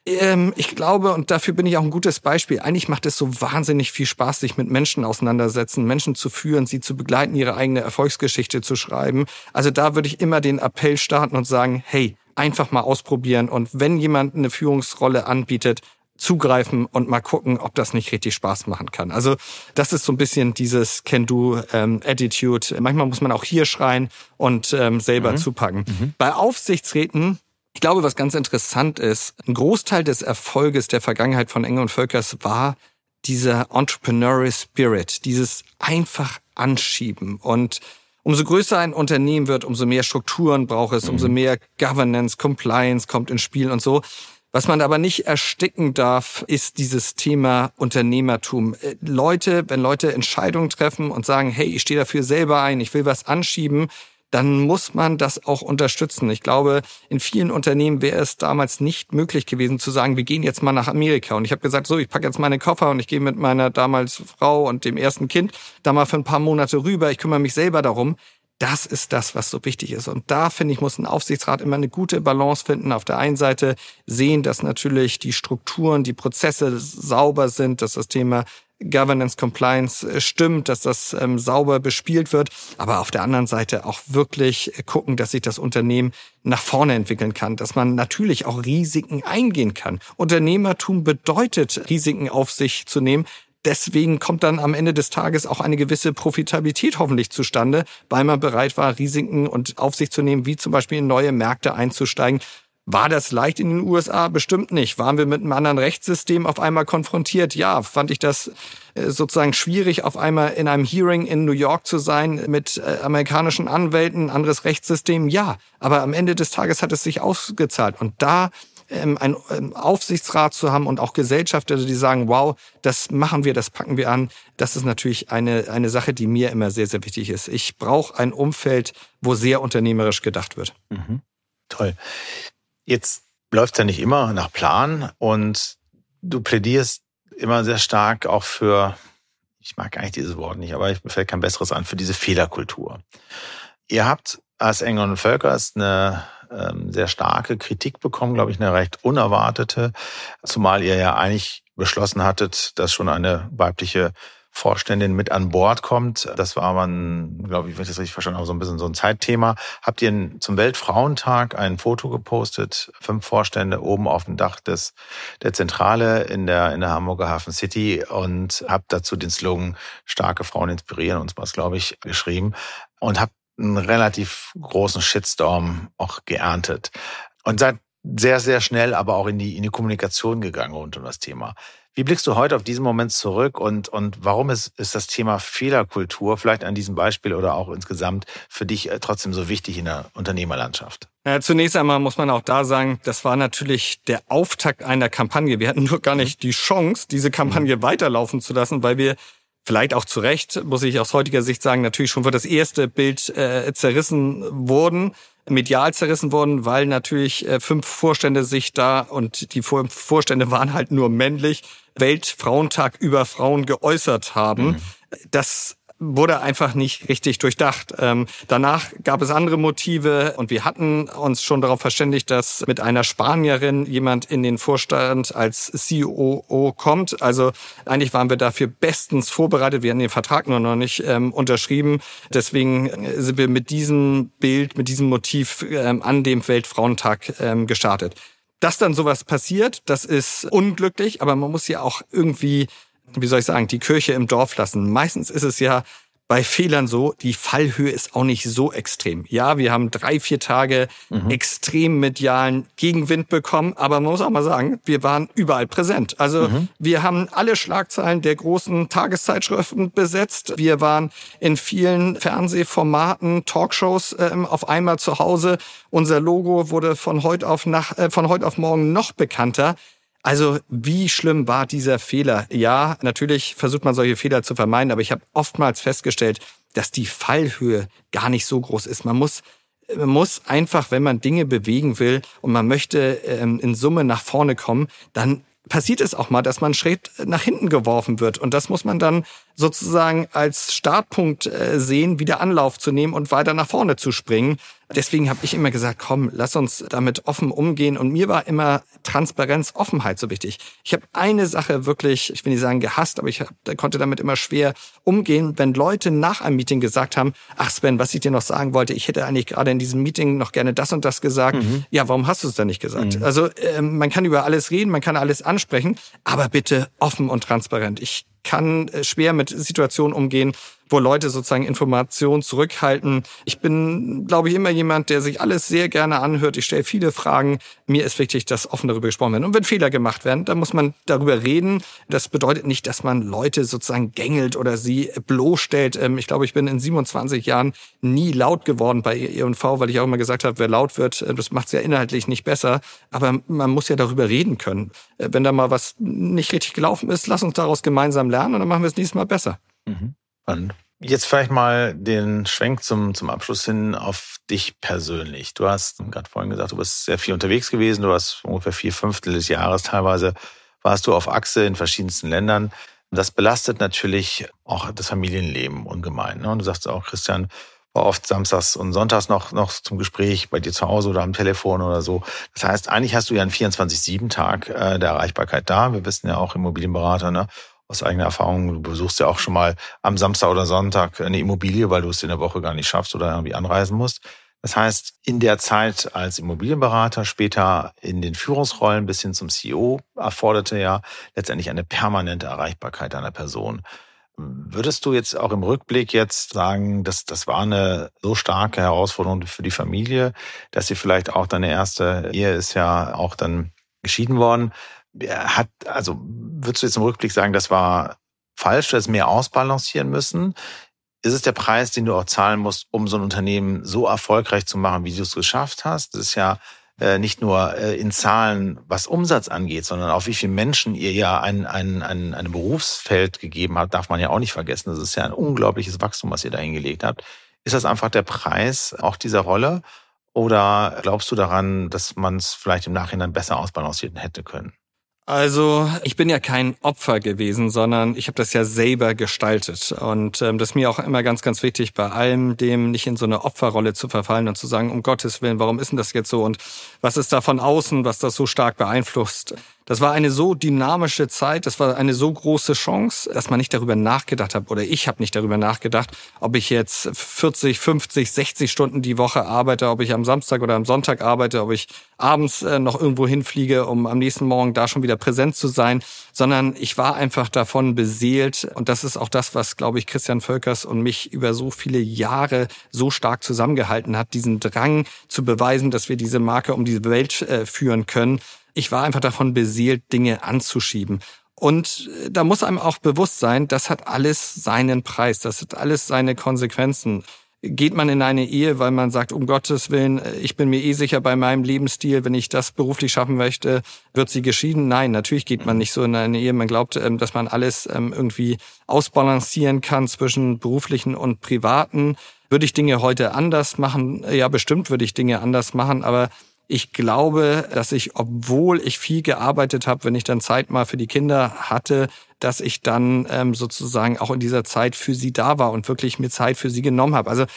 Ich glaube, und dafür bin ich auch ein gutes Beispiel, eigentlich macht es so wahnsinnig viel Spaß, sich mit Menschen auseinandersetzen, Menschen zu führen, sie zu begleiten, ihre eigene Erfolgsgeschichte zu schreiben. Also da würde ich immer den Appell starten und sagen, hey, einfach mal ausprobieren, und wenn jemand eine Führungsrolle anbietet, zugreifen und mal gucken, ob das nicht richtig Spaß machen kann. Also das ist so ein bisschen dieses Can-Do-Attitude. Manchmal muss man auch hier schreien und selber zupacken. Bei Aufsichtsräten, ich glaube, was ganz interessant ist, ein Großteil des Erfolges der Vergangenheit von Engel & Völkers war dieser Entrepreneurial Spirit, dieses einfach Anschieben. Und umso größer ein Unternehmen wird, umso mehr Strukturen braucht es, umso mehr Governance, Compliance kommt ins Spiel und so. Was man aber nicht ersticken darf, ist dieses Thema Unternehmertum. Wenn Leute Entscheidungen treffen und sagen, hey, ich stehe dafür selber ein, ich will was anschieben, dann muss man das auch unterstützen. Ich glaube, in vielen Unternehmen wäre es damals nicht möglich gewesen zu sagen, wir gehen jetzt mal nach Amerika. Und ich habe gesagt, so, ich packe jetzt meine Koffer und ich gehe mit meiner damals Frau und dem ersten Kind da mal für ein paar Monate rüber. Ich kümmere mich selber darum. Das ist das, was so wichtig ist. Und da, finde ich, muss ein Aufsichtsrat immer eine gute Balance finden. Auf der einen Seite sehen, dass natürlich die Strukturen, die Prozesse sauber sind, dass das Thema Governance, Compliance stimmt, dass das sauber bespielt wird. Aber auf der anderen Seite auch wirklich gucken, dass sich das Unternehmen nach vorne entwickeln kann, dass man natürlich auch Risiken eingehen kann. Unternehmertum bedeutet, Risiken auf sich zu nehmen. Deswegen kommt dann am Ende des Tages auch eine gewisse Profitabilität hoffentlich zustande, weil man bereit war, Risiken und auf sich zu nehmen, wie zum Beispiel in neue Märkte einzusteigen. War das leicht in den USA? Bestimmt nicht. Waren wir mit einem anderen Rechtssystem auf einmal konfrontiert? Ja. Fand ich das sozusagen schwierig, auf einmal in einem Hearing in New York zu sein mit amerikanischen Anwälten, anderes Rechtssystem? Ja. Aber am Ende des Tages hat es sich ausgezahlt. Und da einen Aufsichtsrat zu haben und auch Gesellschafter, die sagen, wow, das machen wir, das packen wir an, das ist natürlich eine Sache, die mir immer sehr, sehr wichtig ist. Ich brauche ein Umfeld, wo sehr unternehmerisch gedacht wird. Mhm. Toll. Jetzt läuft es ja nicht immer nach Plan und du plädierst immer sehr stark auch für, ich mag eigentlich dieses Wort nicht, aber mir fällt kein besseres an, für diese Fehlerkultur. Ihr habt als Engel & Völkers eine sehr starke Kritik bekommen, glaube ich, eine recht unerwartete, zumal ihr ja eigentlich beschlossen hattet, dass schon eine weibliche Vorständin mit an Bord kommt. Das war man, glaube ich, wenn ich das richtig verstanden habe, so ein bisschen so ein Zeitthema. Habt ihr zum Weltfrauentag ein Foto gepostet, 5 Vorstände oben auf dem Dach der Zentrale in der Hamburger Hafen City und habt dazu den Slogan "Starke Frauen inspirieren" uns was, glaube ich, geschrieben und habt einen relativ großen Shitstorm auch geerntet und seid sehr, sehr schnell aber auch in die Kommunikation gegangen rund um das Thema. Wie blickst du heute auf diesen Moment zurück und warum ist das Thema Fehlerkultur vielleicht an diesem Beispiel oder auch insgesamt für dich trotzdem so wichtig in der Unternehmerlandschaft? Ja, zunächst einmal muss man auch da sagen, das war natürlich der Auftakt einer Kampagne. Wir hatten nur gar nicht die Chance, diese Kampagne weiterlaufen zu lassen, weil wir vielleicht auch zu Recht, muss ich aus heutiger Sicht sagen, natürlich schon für das erste Bild zerrissen wurden, medial zerrissen wurden, weil natürlich 5 Vorstände sich da, und die 5 Vorstände waren halt nur männlich, Weltfrauentag über Frauen geäußert haben. Das wurde einfach nicht richtig durchdacht. Danach gab es andere Motive und wir hatten uns schon darauf verständigt, dass mit einer Spanierin jemand in den Vorstand als COO kommt. Also eigentlich waren wir dafür bestens vorbereitet. Wir hatten den Vertrag nur noch nicht unterschrieben. Deswegen sind wir mit diesem Bild, mit diesem Motiv an dem Weltfrauentag gestartet. Dass dann sowas passiert, das ist unglücklich, aber man muss ja auch irgendwie, wie soll ich sagen, die Kirche im Dorf lassen. Meistens ist es ja bei Fehlern so, die Fallhöhe ist auch nicht so extrem. Ja, wir haben 3-4 Tage extrem medialen Gegenwind bekommen, aber man muss auch mal sagen, wir waren überall präsent. Also wir haben alle Schlagzeilen der großen Tageszeitschriften besetzt. Wir waren in vielen Fernsehformaten, Talkshows auf einmal zu Hause. Unser Logo wurde von heute auf morgen noch bekannter. Also wie schlimm war dieser Fehler? Ja, natürlich versucht man solche Fehler zu vermeiden, aber ich habe oftmals festgestellt, dass die Fallhöhe gar nicht so groß ist. Man muss einfach, wenn man Dinge bewegen will und man möchte in Summe nach vorne kommen, dann passiert es auch mal, dass man einen Schritt nach hinten geworfen wird. Und das muss man dann sozusagen als Startpunkt sehen, wieder Anlauf zu nehmen und weiter nach vorne zu springen. Deswegen habe ich immer gesagt, komm, lass uns damit offen umgehen. Und mir war immer Transparenz, Offenheit so wichtig. Ich habe eine Sache wirklich, ich will nicht sagen gehasst, aber ich konnte damit immer schwer umgehen, wenn Leute nach einem Meeting gesagt haben, ach Sven, was ich dir noch sagen wollte, ich hätte eigentlich gerade in diesem Meeting noch gerne das und das gesagt. Ja, warum hast du es denn nicht gesagt? Also man kann über alles reden, man kann alles ansprechen, aber bitte offen und transparent. Ich kann schwer mit Situationen umgehen, wo Leute sozusagen Informationen zurückhalten. Ich bin, glaube ich, immer jemand, der sich alles sehr gerne anhört. Ich stelle viele Fragen. Mir ist wichtig, dass offen darüber gesprochen wird. Und wenn Fehler gemacht werden, dann muss man darüber reden. Das bedeutet nicht, dass man Leute sozusagen gängelt oder sie bloßstellt. Ich glaube, ich bin in 27 Jahren nie laut geworden bei E&V, weil ich auch immer gesagt habe, wer laut wird, das macht es ja inhaltlich nicht besser. Aber man muss ja darüber reden können. Wenn da mal was nicht richtig gelaufen ist, lass uns daraus gemeinsam lernen und dann machen wir es nächstes Mal besser. Und Jetzt vielleicht mal den Schwenk zum Abschluss hin auf dich persönlich. Du hast gerade vorhin gesagt, du bist sehr viel unterwegs gewesen. Du hast ungefähr 4/5 des Jahres teilweise warst du auf Achse in verschiedensten Ländern. Das belastet natürlich auch das Familienleben ungemein. Ne? Und du sagst auch, Christian war oft samstags und sonntags noch zum Gespräch bei dir zu Hause oder am Telefon oder so. Das heißt, eigentlich hast du ja einen 24/7-Tag der Erreichbarkeit da. Wir wissen ja auch Immobilienberater, ne? Aus eigener Erfahrung, du besuchst ja auch schon mal am Samstag oder Sonntag eine Immobilie, weil du es in der Woche gar nicht schaffst oder irgendwie anreisen musst. Das heißt, in der Zeit als Immobilienberater, später in den Führungsrollen bis hin zum CEO, erforderte ja letztendlich eine permanente Erreichbarkeit einer Person. Würdest du jetzt auch im Rückblick jetzt sagen, dass das war eine so starke Herausforderung für die Familie, dass sie vielleicht auch deine erste Ehe ist ja auch dann geschieden worden, würdest du jetzt im Rückblick sagen, das war falsch, du hättest mehr ausbalancieren müssen? Ist es der Preis, den du auch zahlen musst, um so ein Unternehmen so erfolgreich zu machen, wie du es geschafft hast? Das ist ja nicht nur in Zahlen, was Umsatz angeht, sondern auch wie viele Menschen ihr ja ein Berufsfeld gegeben habt, darf man ja auch nicht vergessen. Das ist ja ein unglaubliches Wachstum, was ihr da hingelegt habt. Ist das einfach der Preis auch dieser Rolle? Oder glaubst du daran, dass man es vielleicht im Nachhinein besser ausbalancieren hätte können? Also ich bin ja kein Opfer gewesen, sondern ich habe das ja selber gestaltet. Und das ist mir auch immer ganz, ganz wichtig, bei allem dem nicht in so eine Opferrolle zu verfallen und zu sagen, um Gottes Willen, warum ist denn das jetzt so? Und was ist da von außen, was das so stark beeinflusst? Das war eine so dynamische Zeit, das war eine so große Chance, dass man nicht darüber nachgedacht hat, oder ich habe nicht darüber nachgedacht, ob ich jetzt 40, 50, 60 Stunden die Woche arbeite, ob ich am Samstag oder am Sonntag arbeite, ob ich abends noch irgendwo hinfliege, um am nächsten Morgen da schon wieder präsent zu sein, sondern ich war einfach davon beseelt. Und das ist auch das, was, glaube ich, Christian Völkers und mich über so viele Jahre so stark zusammengehalten hat, diesen Drang zu beweisen, dass wir diese Marke um die Welt führen können. Ich war einfach davon beseelt, Dinge anzuschieben. Und da muss einem auch bewusst sein, das hat alles seinen Preis, das hat alles seine Konsequenzen. Geht man in eine Ehe, weil man sagt, um Gottes Willen, ich bin mir sicher bei meinem Lebensstil, wenn ich das beruflich schaffen möchte, wird sie geschieden? Nein, natürlich geht man nicht so in eine Ehe. Man glaubt, dass man alles irgendwie ausbalancieren kann zwischen beruflichen und privaten. Würde ich Dinge heute anders machen? Ja, bestimmt würde ich Dinge anders machen, aber ich glaube, dass ich, obwohl ich viel gearbeitet habe, wenn ich dann Zeit mal für die Kinder hatte, dass ich dann sozusagen auch in dieser Zeit für sie da war und wirklich mir Zeit für sie genommen habe. Also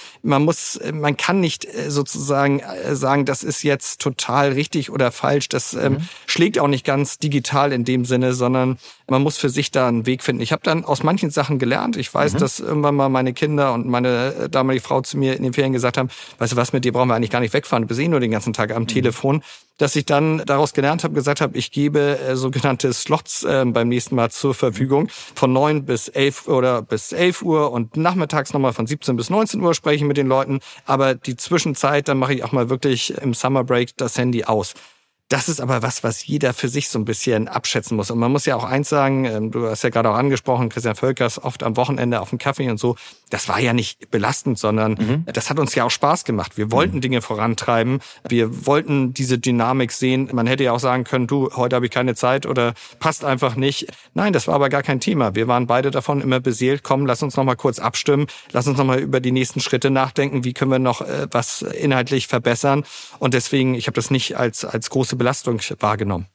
man kann nicht sozusagen sagen, das ist jetzt total richtig oder falsch. Das schlägt auch nicht ganz digital in dem Sinne, sondern man muss für sich da einen Weg finden. Ich habe dann aus manchen Sachen gelernt. Ich weiß, dass irgendwann mal meine Kinder und meine damalige Frau zu mir in den Ferien gesagt haben, weißt du was, mit dir brauchen wir eigentlich gar nicht wegfahren, du bist nur den ganzen Tag am Telefon. Dass ich dann daraus gelernt habe, gesagt habe, ich gebe sogenannte Slots beim nächsten Mal zur Verfügung. Von 9 bis 11 oder bis 11 Uhr und nachmittags nochmal von 17 bis 19 Uhr spreche ich mit den Leuten. Aber die Zwischenzeit, dann mache ich auch mal wirklich im Summer Break das Handy aus. Das ist aber was jeder für sich so ein bisschen abschätzen muss. Und man muss ja auch eins sagen, du hast ja gerade auch angesprochen, Christian Völkers, oft am Wochenende auf dem Kaffee und so. Das war ja nicht belastend, sondern das hat uns ja auch Spaß gemacht. Wir wollten Dinge vorantreiben. Wir wollten diese Dynamik sehen. Man hätte ja auch sagen können, du, heute habe ich keine Zeit oder passt einfach nicht. Nein, das war aber gar kein Thema. Wir waren beide davon immer beseelt. Komm, lass uns noch mal kurz abstimmen. Lass uns noch mal über die nächsten Schritte nachdenken. Wie können wir noch was inhaltlich verbessern? Und deswegen, ich habe das nicht als große Belastung wahrgenommen.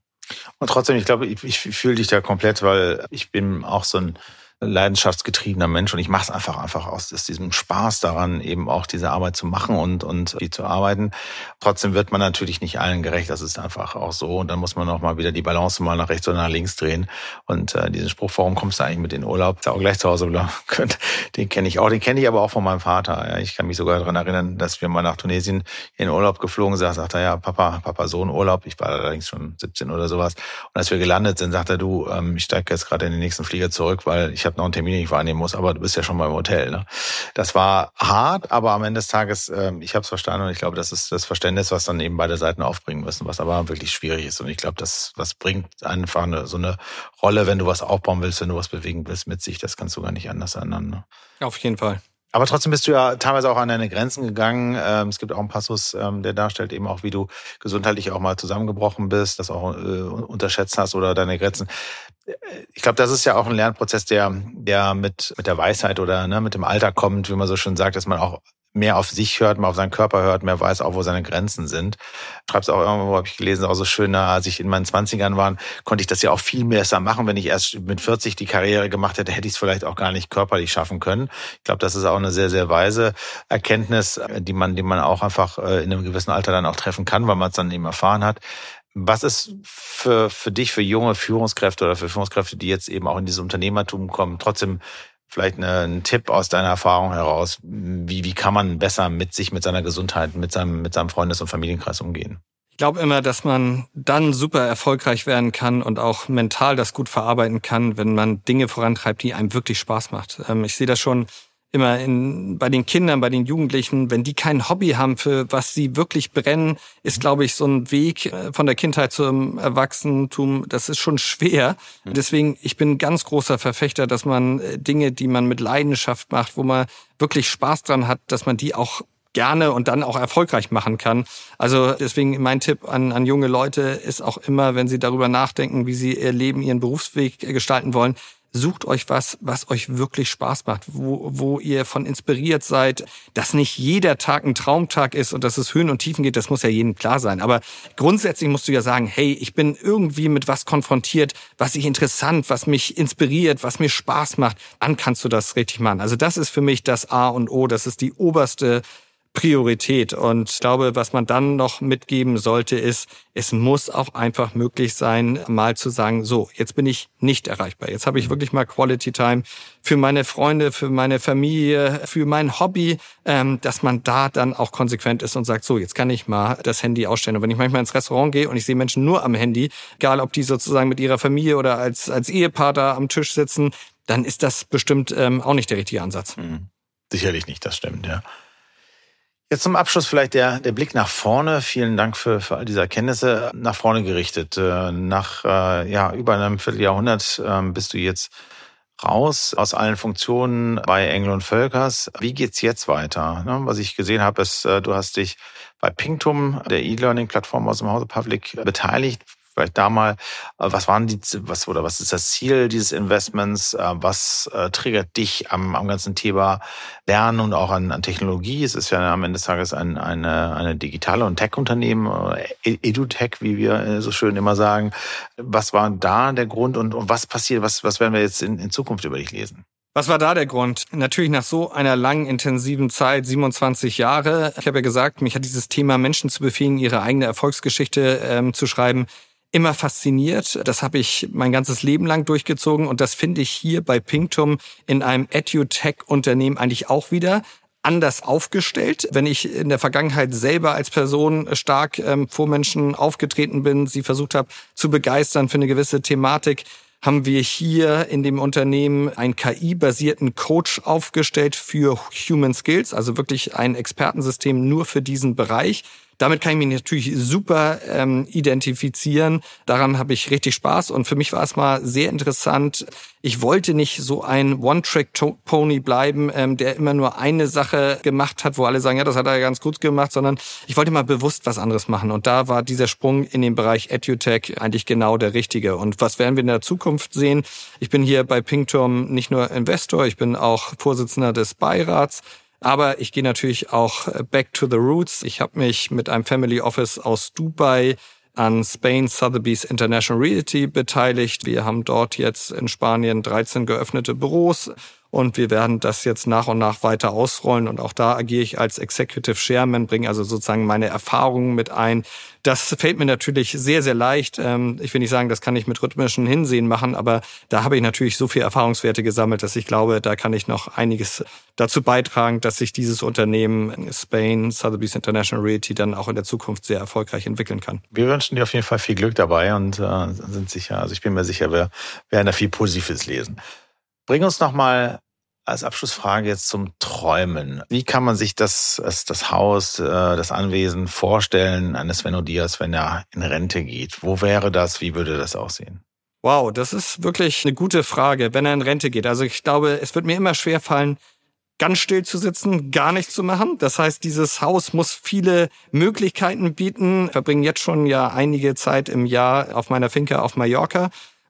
Und trotzdem, ich glaube, ich fühle dich da komplett, weil ich bin auch so ein leidenschaftsgetriebener Mensch und ich mache es einfach aus diesem Spaß daran, eben auch diese Arbeit zu machen und die zu arbeiten. Trotzdem wird man natürlich nicht allen gerecht, das ist einfach auch so. Und dann muss man auch mal wieder die Balance mal nach rechts oder nach links drehen. Und diesen Spruch, warum kommst du eigentlich mit in den Urlaub? Auch gleich zu Hause bleiben könnt, den kenne ich auch. Den kenne ich aber auch von meinem Vater. Ja, ich kann mich sogar daran erinnern, dass wir mal nach Tunesien in den Urlaub geflogen sind. Sagt er, ja, Papa, Sohn, Urlaub. Ich war allerdings schon 17 oder sowas. Und als wir gelandet sind, sagt er, du, ich steige jetzt gerade in den nächsten Flieger zurück, weil ich habe noch einen Termin, den ich wahrnehmen muss, aber du bist ja schon mal im Hotel. Ne? Das war hart, aber am Ende des Tages, ich habe es verstanden und ich glaube, das ist das Verständnis, was dann eben beide Seiten aufbringen müssen, was aber wirklich schwierig ist. Und ich glaube, das bringt einfach so eine Rolle, wenn du was aufbauen willst, wenn du was bewegen willst mit sich, das kannst du gar nicht anders ändern. Ne? Auf jeden Fall. Aber trotzdem bist du ja teilweise auch an deine Grenzen gegangen. Es gibt auch einen Passus, der darstellt eben auch, wie du gesundheitlich auch mal zusammengebrochen bist, das auch unterschätzt hast oder deine Grenzen. Ich glaube, das ist ja auch ein Lernprozess, der mit der Weisheit oder mit dem Alter kommt, wie man so schön sagt, dass man auch mehr auf sich hört, mehr auf seinen Körper hört, mehr weiß auch, wo seine Grenzen sind. Schreib's auch irgendwo, habe ich gelesen, auch so schön, als ich in meinen 20ern war, konnte ich das ja auch viel besser machen. Wenn ich erst mit 40 die Karriere gemacht hätte, hätte ich es vielleicht auch gar nicht körperlich schaffen können. Ich glaube, das ist auch eine sehr, sehr weise Erkenntnis, die man auch einfach in einem gewissen Alter dann auch treffen kann, weil man es dann eben erfahren hat. Was ist für dich, für junge Führungskräfte oder für Führungskräfte, die jetzt eben auch in dieses Unternehmertum kommen, trotzdem vielleicht ein Tipp aus deiner Erfahrung heraus, wie kann man besser mit sich, mit seiner Gesundheit, mit seinem Freundes- und Familienkreis umgehen? Ich glaube immer, dass man dann super erfolgreich werden kann und auch mental das gut verarbeiten kann, wenn man Dinge vorantreibt, die einem wirklich Spaß macht. Ich sehe das schon immer bei den Kindern, bei den Jugendlichen, wenn die kein Hobby haben, für was sie wirklich brennen, ist, glaube ich, so ein Weg von der Kindheit zum Erwachsenentum, das ist schon schwer. Deswegen, ich bin ein ganz großer Verfechter, dass man Dinge, die man mit Leidenschaft macht, wo man wirklich Spaß dran hat, dass man die auch gerne und dann auch erfolgreich machen kann. Also deswegen mein Tipp an junge Leute ist auch immer, wenn sie darüber nachdenken, wie sie ihr Leben, ihren Berufsweg gestalten wollen, sucht euch was euch wirklich Spaß macht, wo ihr von inspiriert seid, dass nicht jeder Tag ein Traumtag ist und dass es Höhen und Tiefen geht, das muss ja jedem klar sein. Aber grundsätzlich musst du ja sagen, hey, ich bin irgendwie mit was konfrontiert, was ich interessant, was mich inspiriert, was mir Spaß macht, dann kannst du das richtig machen. Also das ist für mich das A und O, das ist die oberste Priorität. Und ich glaube, was man dann noch mitgeben sollte, ist, es muss auch einfach möglich sein, mal zu sagen, so, jetzt bin ich nicht erreichbar. Jetzt habe ich wirklich mal Quality Time für meine Freunde, für meine Familie, für mein Hobby, dass man da dann auch konsequent ist und sagt, so, jetzt kann ich mal das Handy ausstellen. Und wenn ich manchmal ins Restaurant gehe und ich sehe Menschen nur am Handy, egal ob die sozusagen mit ihrer Familie oder als Ehepaar da am Tisch sitzen, dann ist das bestimmt auch nicht der richtige Ansatz. Sicherlich nicht, das stimmt, ja. Jetzt zum Abschluss vielleicht der Blick nach vorne. Vielen Dank für all diese Erkenntnisse. Nach vorne gerichtet. Nach über einem Vierteljahrhundert bist du jetzt raus aus allen Funktionen bei Engel & Völkers. Wie geht's jetzt weiter? Was ich gesehen habe, ist, du hast dich bei Pinktum, der E-Learning-Plattform aus dem Hause Public, beteiligt. Vielleicht da mal, was ist das Ziel dieses Investments? Was triggert dich am ganzen Thema Lernen und auch an Technologie? Es ist ja am Ende des Tages eine digitale und Tech-Unternehmen, EduTech, wie wir so schön immer sagen. Was war da der Grund und was passiert? Was werden wir jetzt in Zukunft über dich lesen? Was war da der Grund? Natürlich nach so einer langen, intensiven Zeit, 27 Jahre. Ich habe ja gesagt, mich hat dieses Thema, Menschen zu befähigen, ihre eigene Erfolgsgeschichte zu schreiben, immer fasziniert. Das habe ich mein ganzes Leben lang durchgezogen und das finde ich hier bei Pinktum in einem EduTech-Unternehmen eigentlich auch wieder anders aufgestellt. Wenn ich in der Vergangenheit selber als Person stark vor Menschen aufgetreten bin, sie versucht habe zu begeistern für eine gewisse Thematik, haben wir hier in dem Unternehmen einen KI-basierten Coach aufgestellt für Human Skills, also wirklich ein Expertensystem nur für diesen Bereich. Damit kann ich mich natürlich super identifizieren. Daran habe ich richtig Spaß und für mich war es mal sehr interessant. Ich wollte nicht so ein One-Track-Pony bleiben, der immer nur eine Sache gemacht hat, wo alle sagen, ja, das hat er ganz gut gemacht, sondern ich wollte mal bewusst was anderes machen. Und da war dieser Sprung in den Bereich EduTech eigentlich genau der richtige. Und was werden wir in der Zukunft sehen? Ich bin hier bei Pinktum nicht nur Investor, ich bin auch Vorsitzender des Beirats. Aber ich gehe natürlich auch back to the roots. Ich habe mich mit einem Family Office aus Dubai an Spain Sotheby's International Realty beteiligt. Wir haben dort jetzt in Spanien 13 geöffnete Büros und wir werden das jetzt nach und nach weiter ausrollen. Und auch da agiere ich als Executive Chairman, bringe also sozusagen meine Erfahrungen mit ein. Das fällt mir natürlich sehr, sehr leicht. Ich will nicht sagen, das kann ich mit rhythmischen Hinsehen machen, aber da habe ich natürlich so viel Erfahrungswerte gesammelt, dass ich glaube, da kann ich noch einiges dazu beitragen, dass sich dieses Unternehmen Spain Sotheby's International Realty dann auch in der Zukunft sehr erfolgreich entwickeln kann. Wir wünschen dir auf jeden Fall viel Glück dabei und sind sicher, also ich bin mir sicher, wir werden da viel Positives lesen. Bring uns nochmal als Abschlussfrage jetzt zum Träumen. Wie kann man sich das Haus, das Anwesen vorstellen eines Sven Odias, wenn er in Rente geht? Wo wäre das? Wie würde das aussehen? Wow, das ist wirklich eine gute Frage, wenn er in Rente geht. Also ich glaube, es wird mir immer schwerfallen, ganz still zu sitzen, gar nichts zu machen. Das heißt, dieses Haus muss viele Möglichkeiten bieten. Ich verbringe jetzt schon ja einige Zeit im Jahr auf meiner Finca auf Mallorca.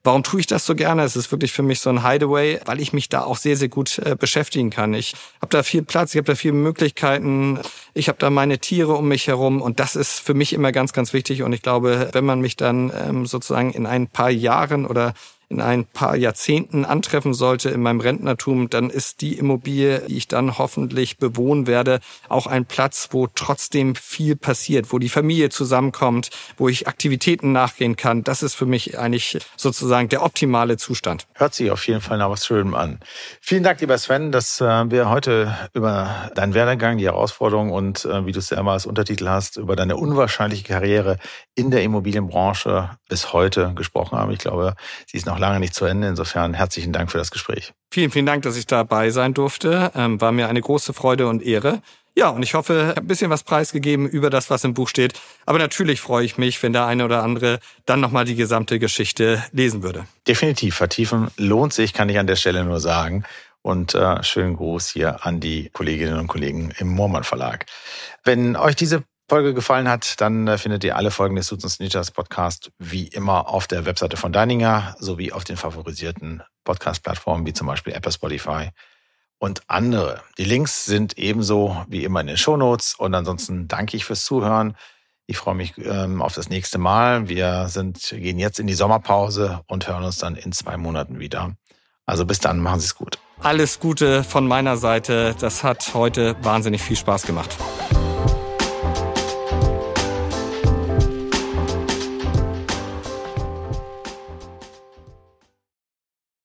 Warum tue ich das so gerne? Es ist wirklich für mich so ein Hideaway, weil ich mich da auch sehr, sehr gut beschäftigen kann. Ich habe da viel Platz, ich habe da viele Möglichkeiten, ich habe da meine Tiere um mich herum und das ist für mich immer ganz, ganz wichtig. Und ich glaube, wenn man mich dann sozusagen in ein paar Jahren oder in ein paar Jahrzehnten antreffen sollte in meinem Rentnertum, dann ist die Immobilie, die ich dann hoffentlich bewohnen werde, auch ein Platz, wo trotzdem viel passiert, wo die Familie zusammenkommt, wo ich Aktivitäten nachgehen kann. Das ist für mich eigentlich sozusagen der optimale Zustand. Hört sich auf jeden Fall nach was Schönem an. Vielen Dank, lieber Sven, dass wir heute über deinen Werdegang, die Herausforderungen und wie du es selber als Untertitel hast, über deine unwahrscheinliche Karriere in der Immobilienbranche bis heute gesprochen haben. Ich glaube, sie ist noch lange nicht zu Ende. Insofern herzlichen Dank für das Gespräch. Vielen, vielen Dank, dass ich dabei sein durfte. War mir eine große Freude und Ehre. Ja, und ich hoffe, ich habe ein bisschen was preisgegeben über das, was im Buch steht. Aber natürlich freue ich mich, wenn der eine oder andere dann nochmal die gesamte Geschichte lesen würde. Definitiv. Vertiefen lohnt sich, kann ich an der Stelle nur sagen. Und schönen Gruß hier an die Kolleginnen und Kollegen im Moormann Verlag. Wenn euch diese Folge gefallen hat, dann findet ihr alle Folgen des Suits & Sneakers Podcast wie immer auf der Webseite von Deininger sowie auf den favorisierten Podcast-Plattformen wie zum Beispiel Apple, Spotify und andere. Die Links sind ebenso wie immer in den Shownotes und ansonsten danke ich fürs Zuhören. Ich freue mich auf das nächste Mal. Wir gehen jetzt in die Sommerpause und hören uns dann in 2 Monaten wieder. Also bis dann, machen Sie es gut. Alles Gute von meiner Seite. Das hat heute wahnsinnig viel Spaß gemacht.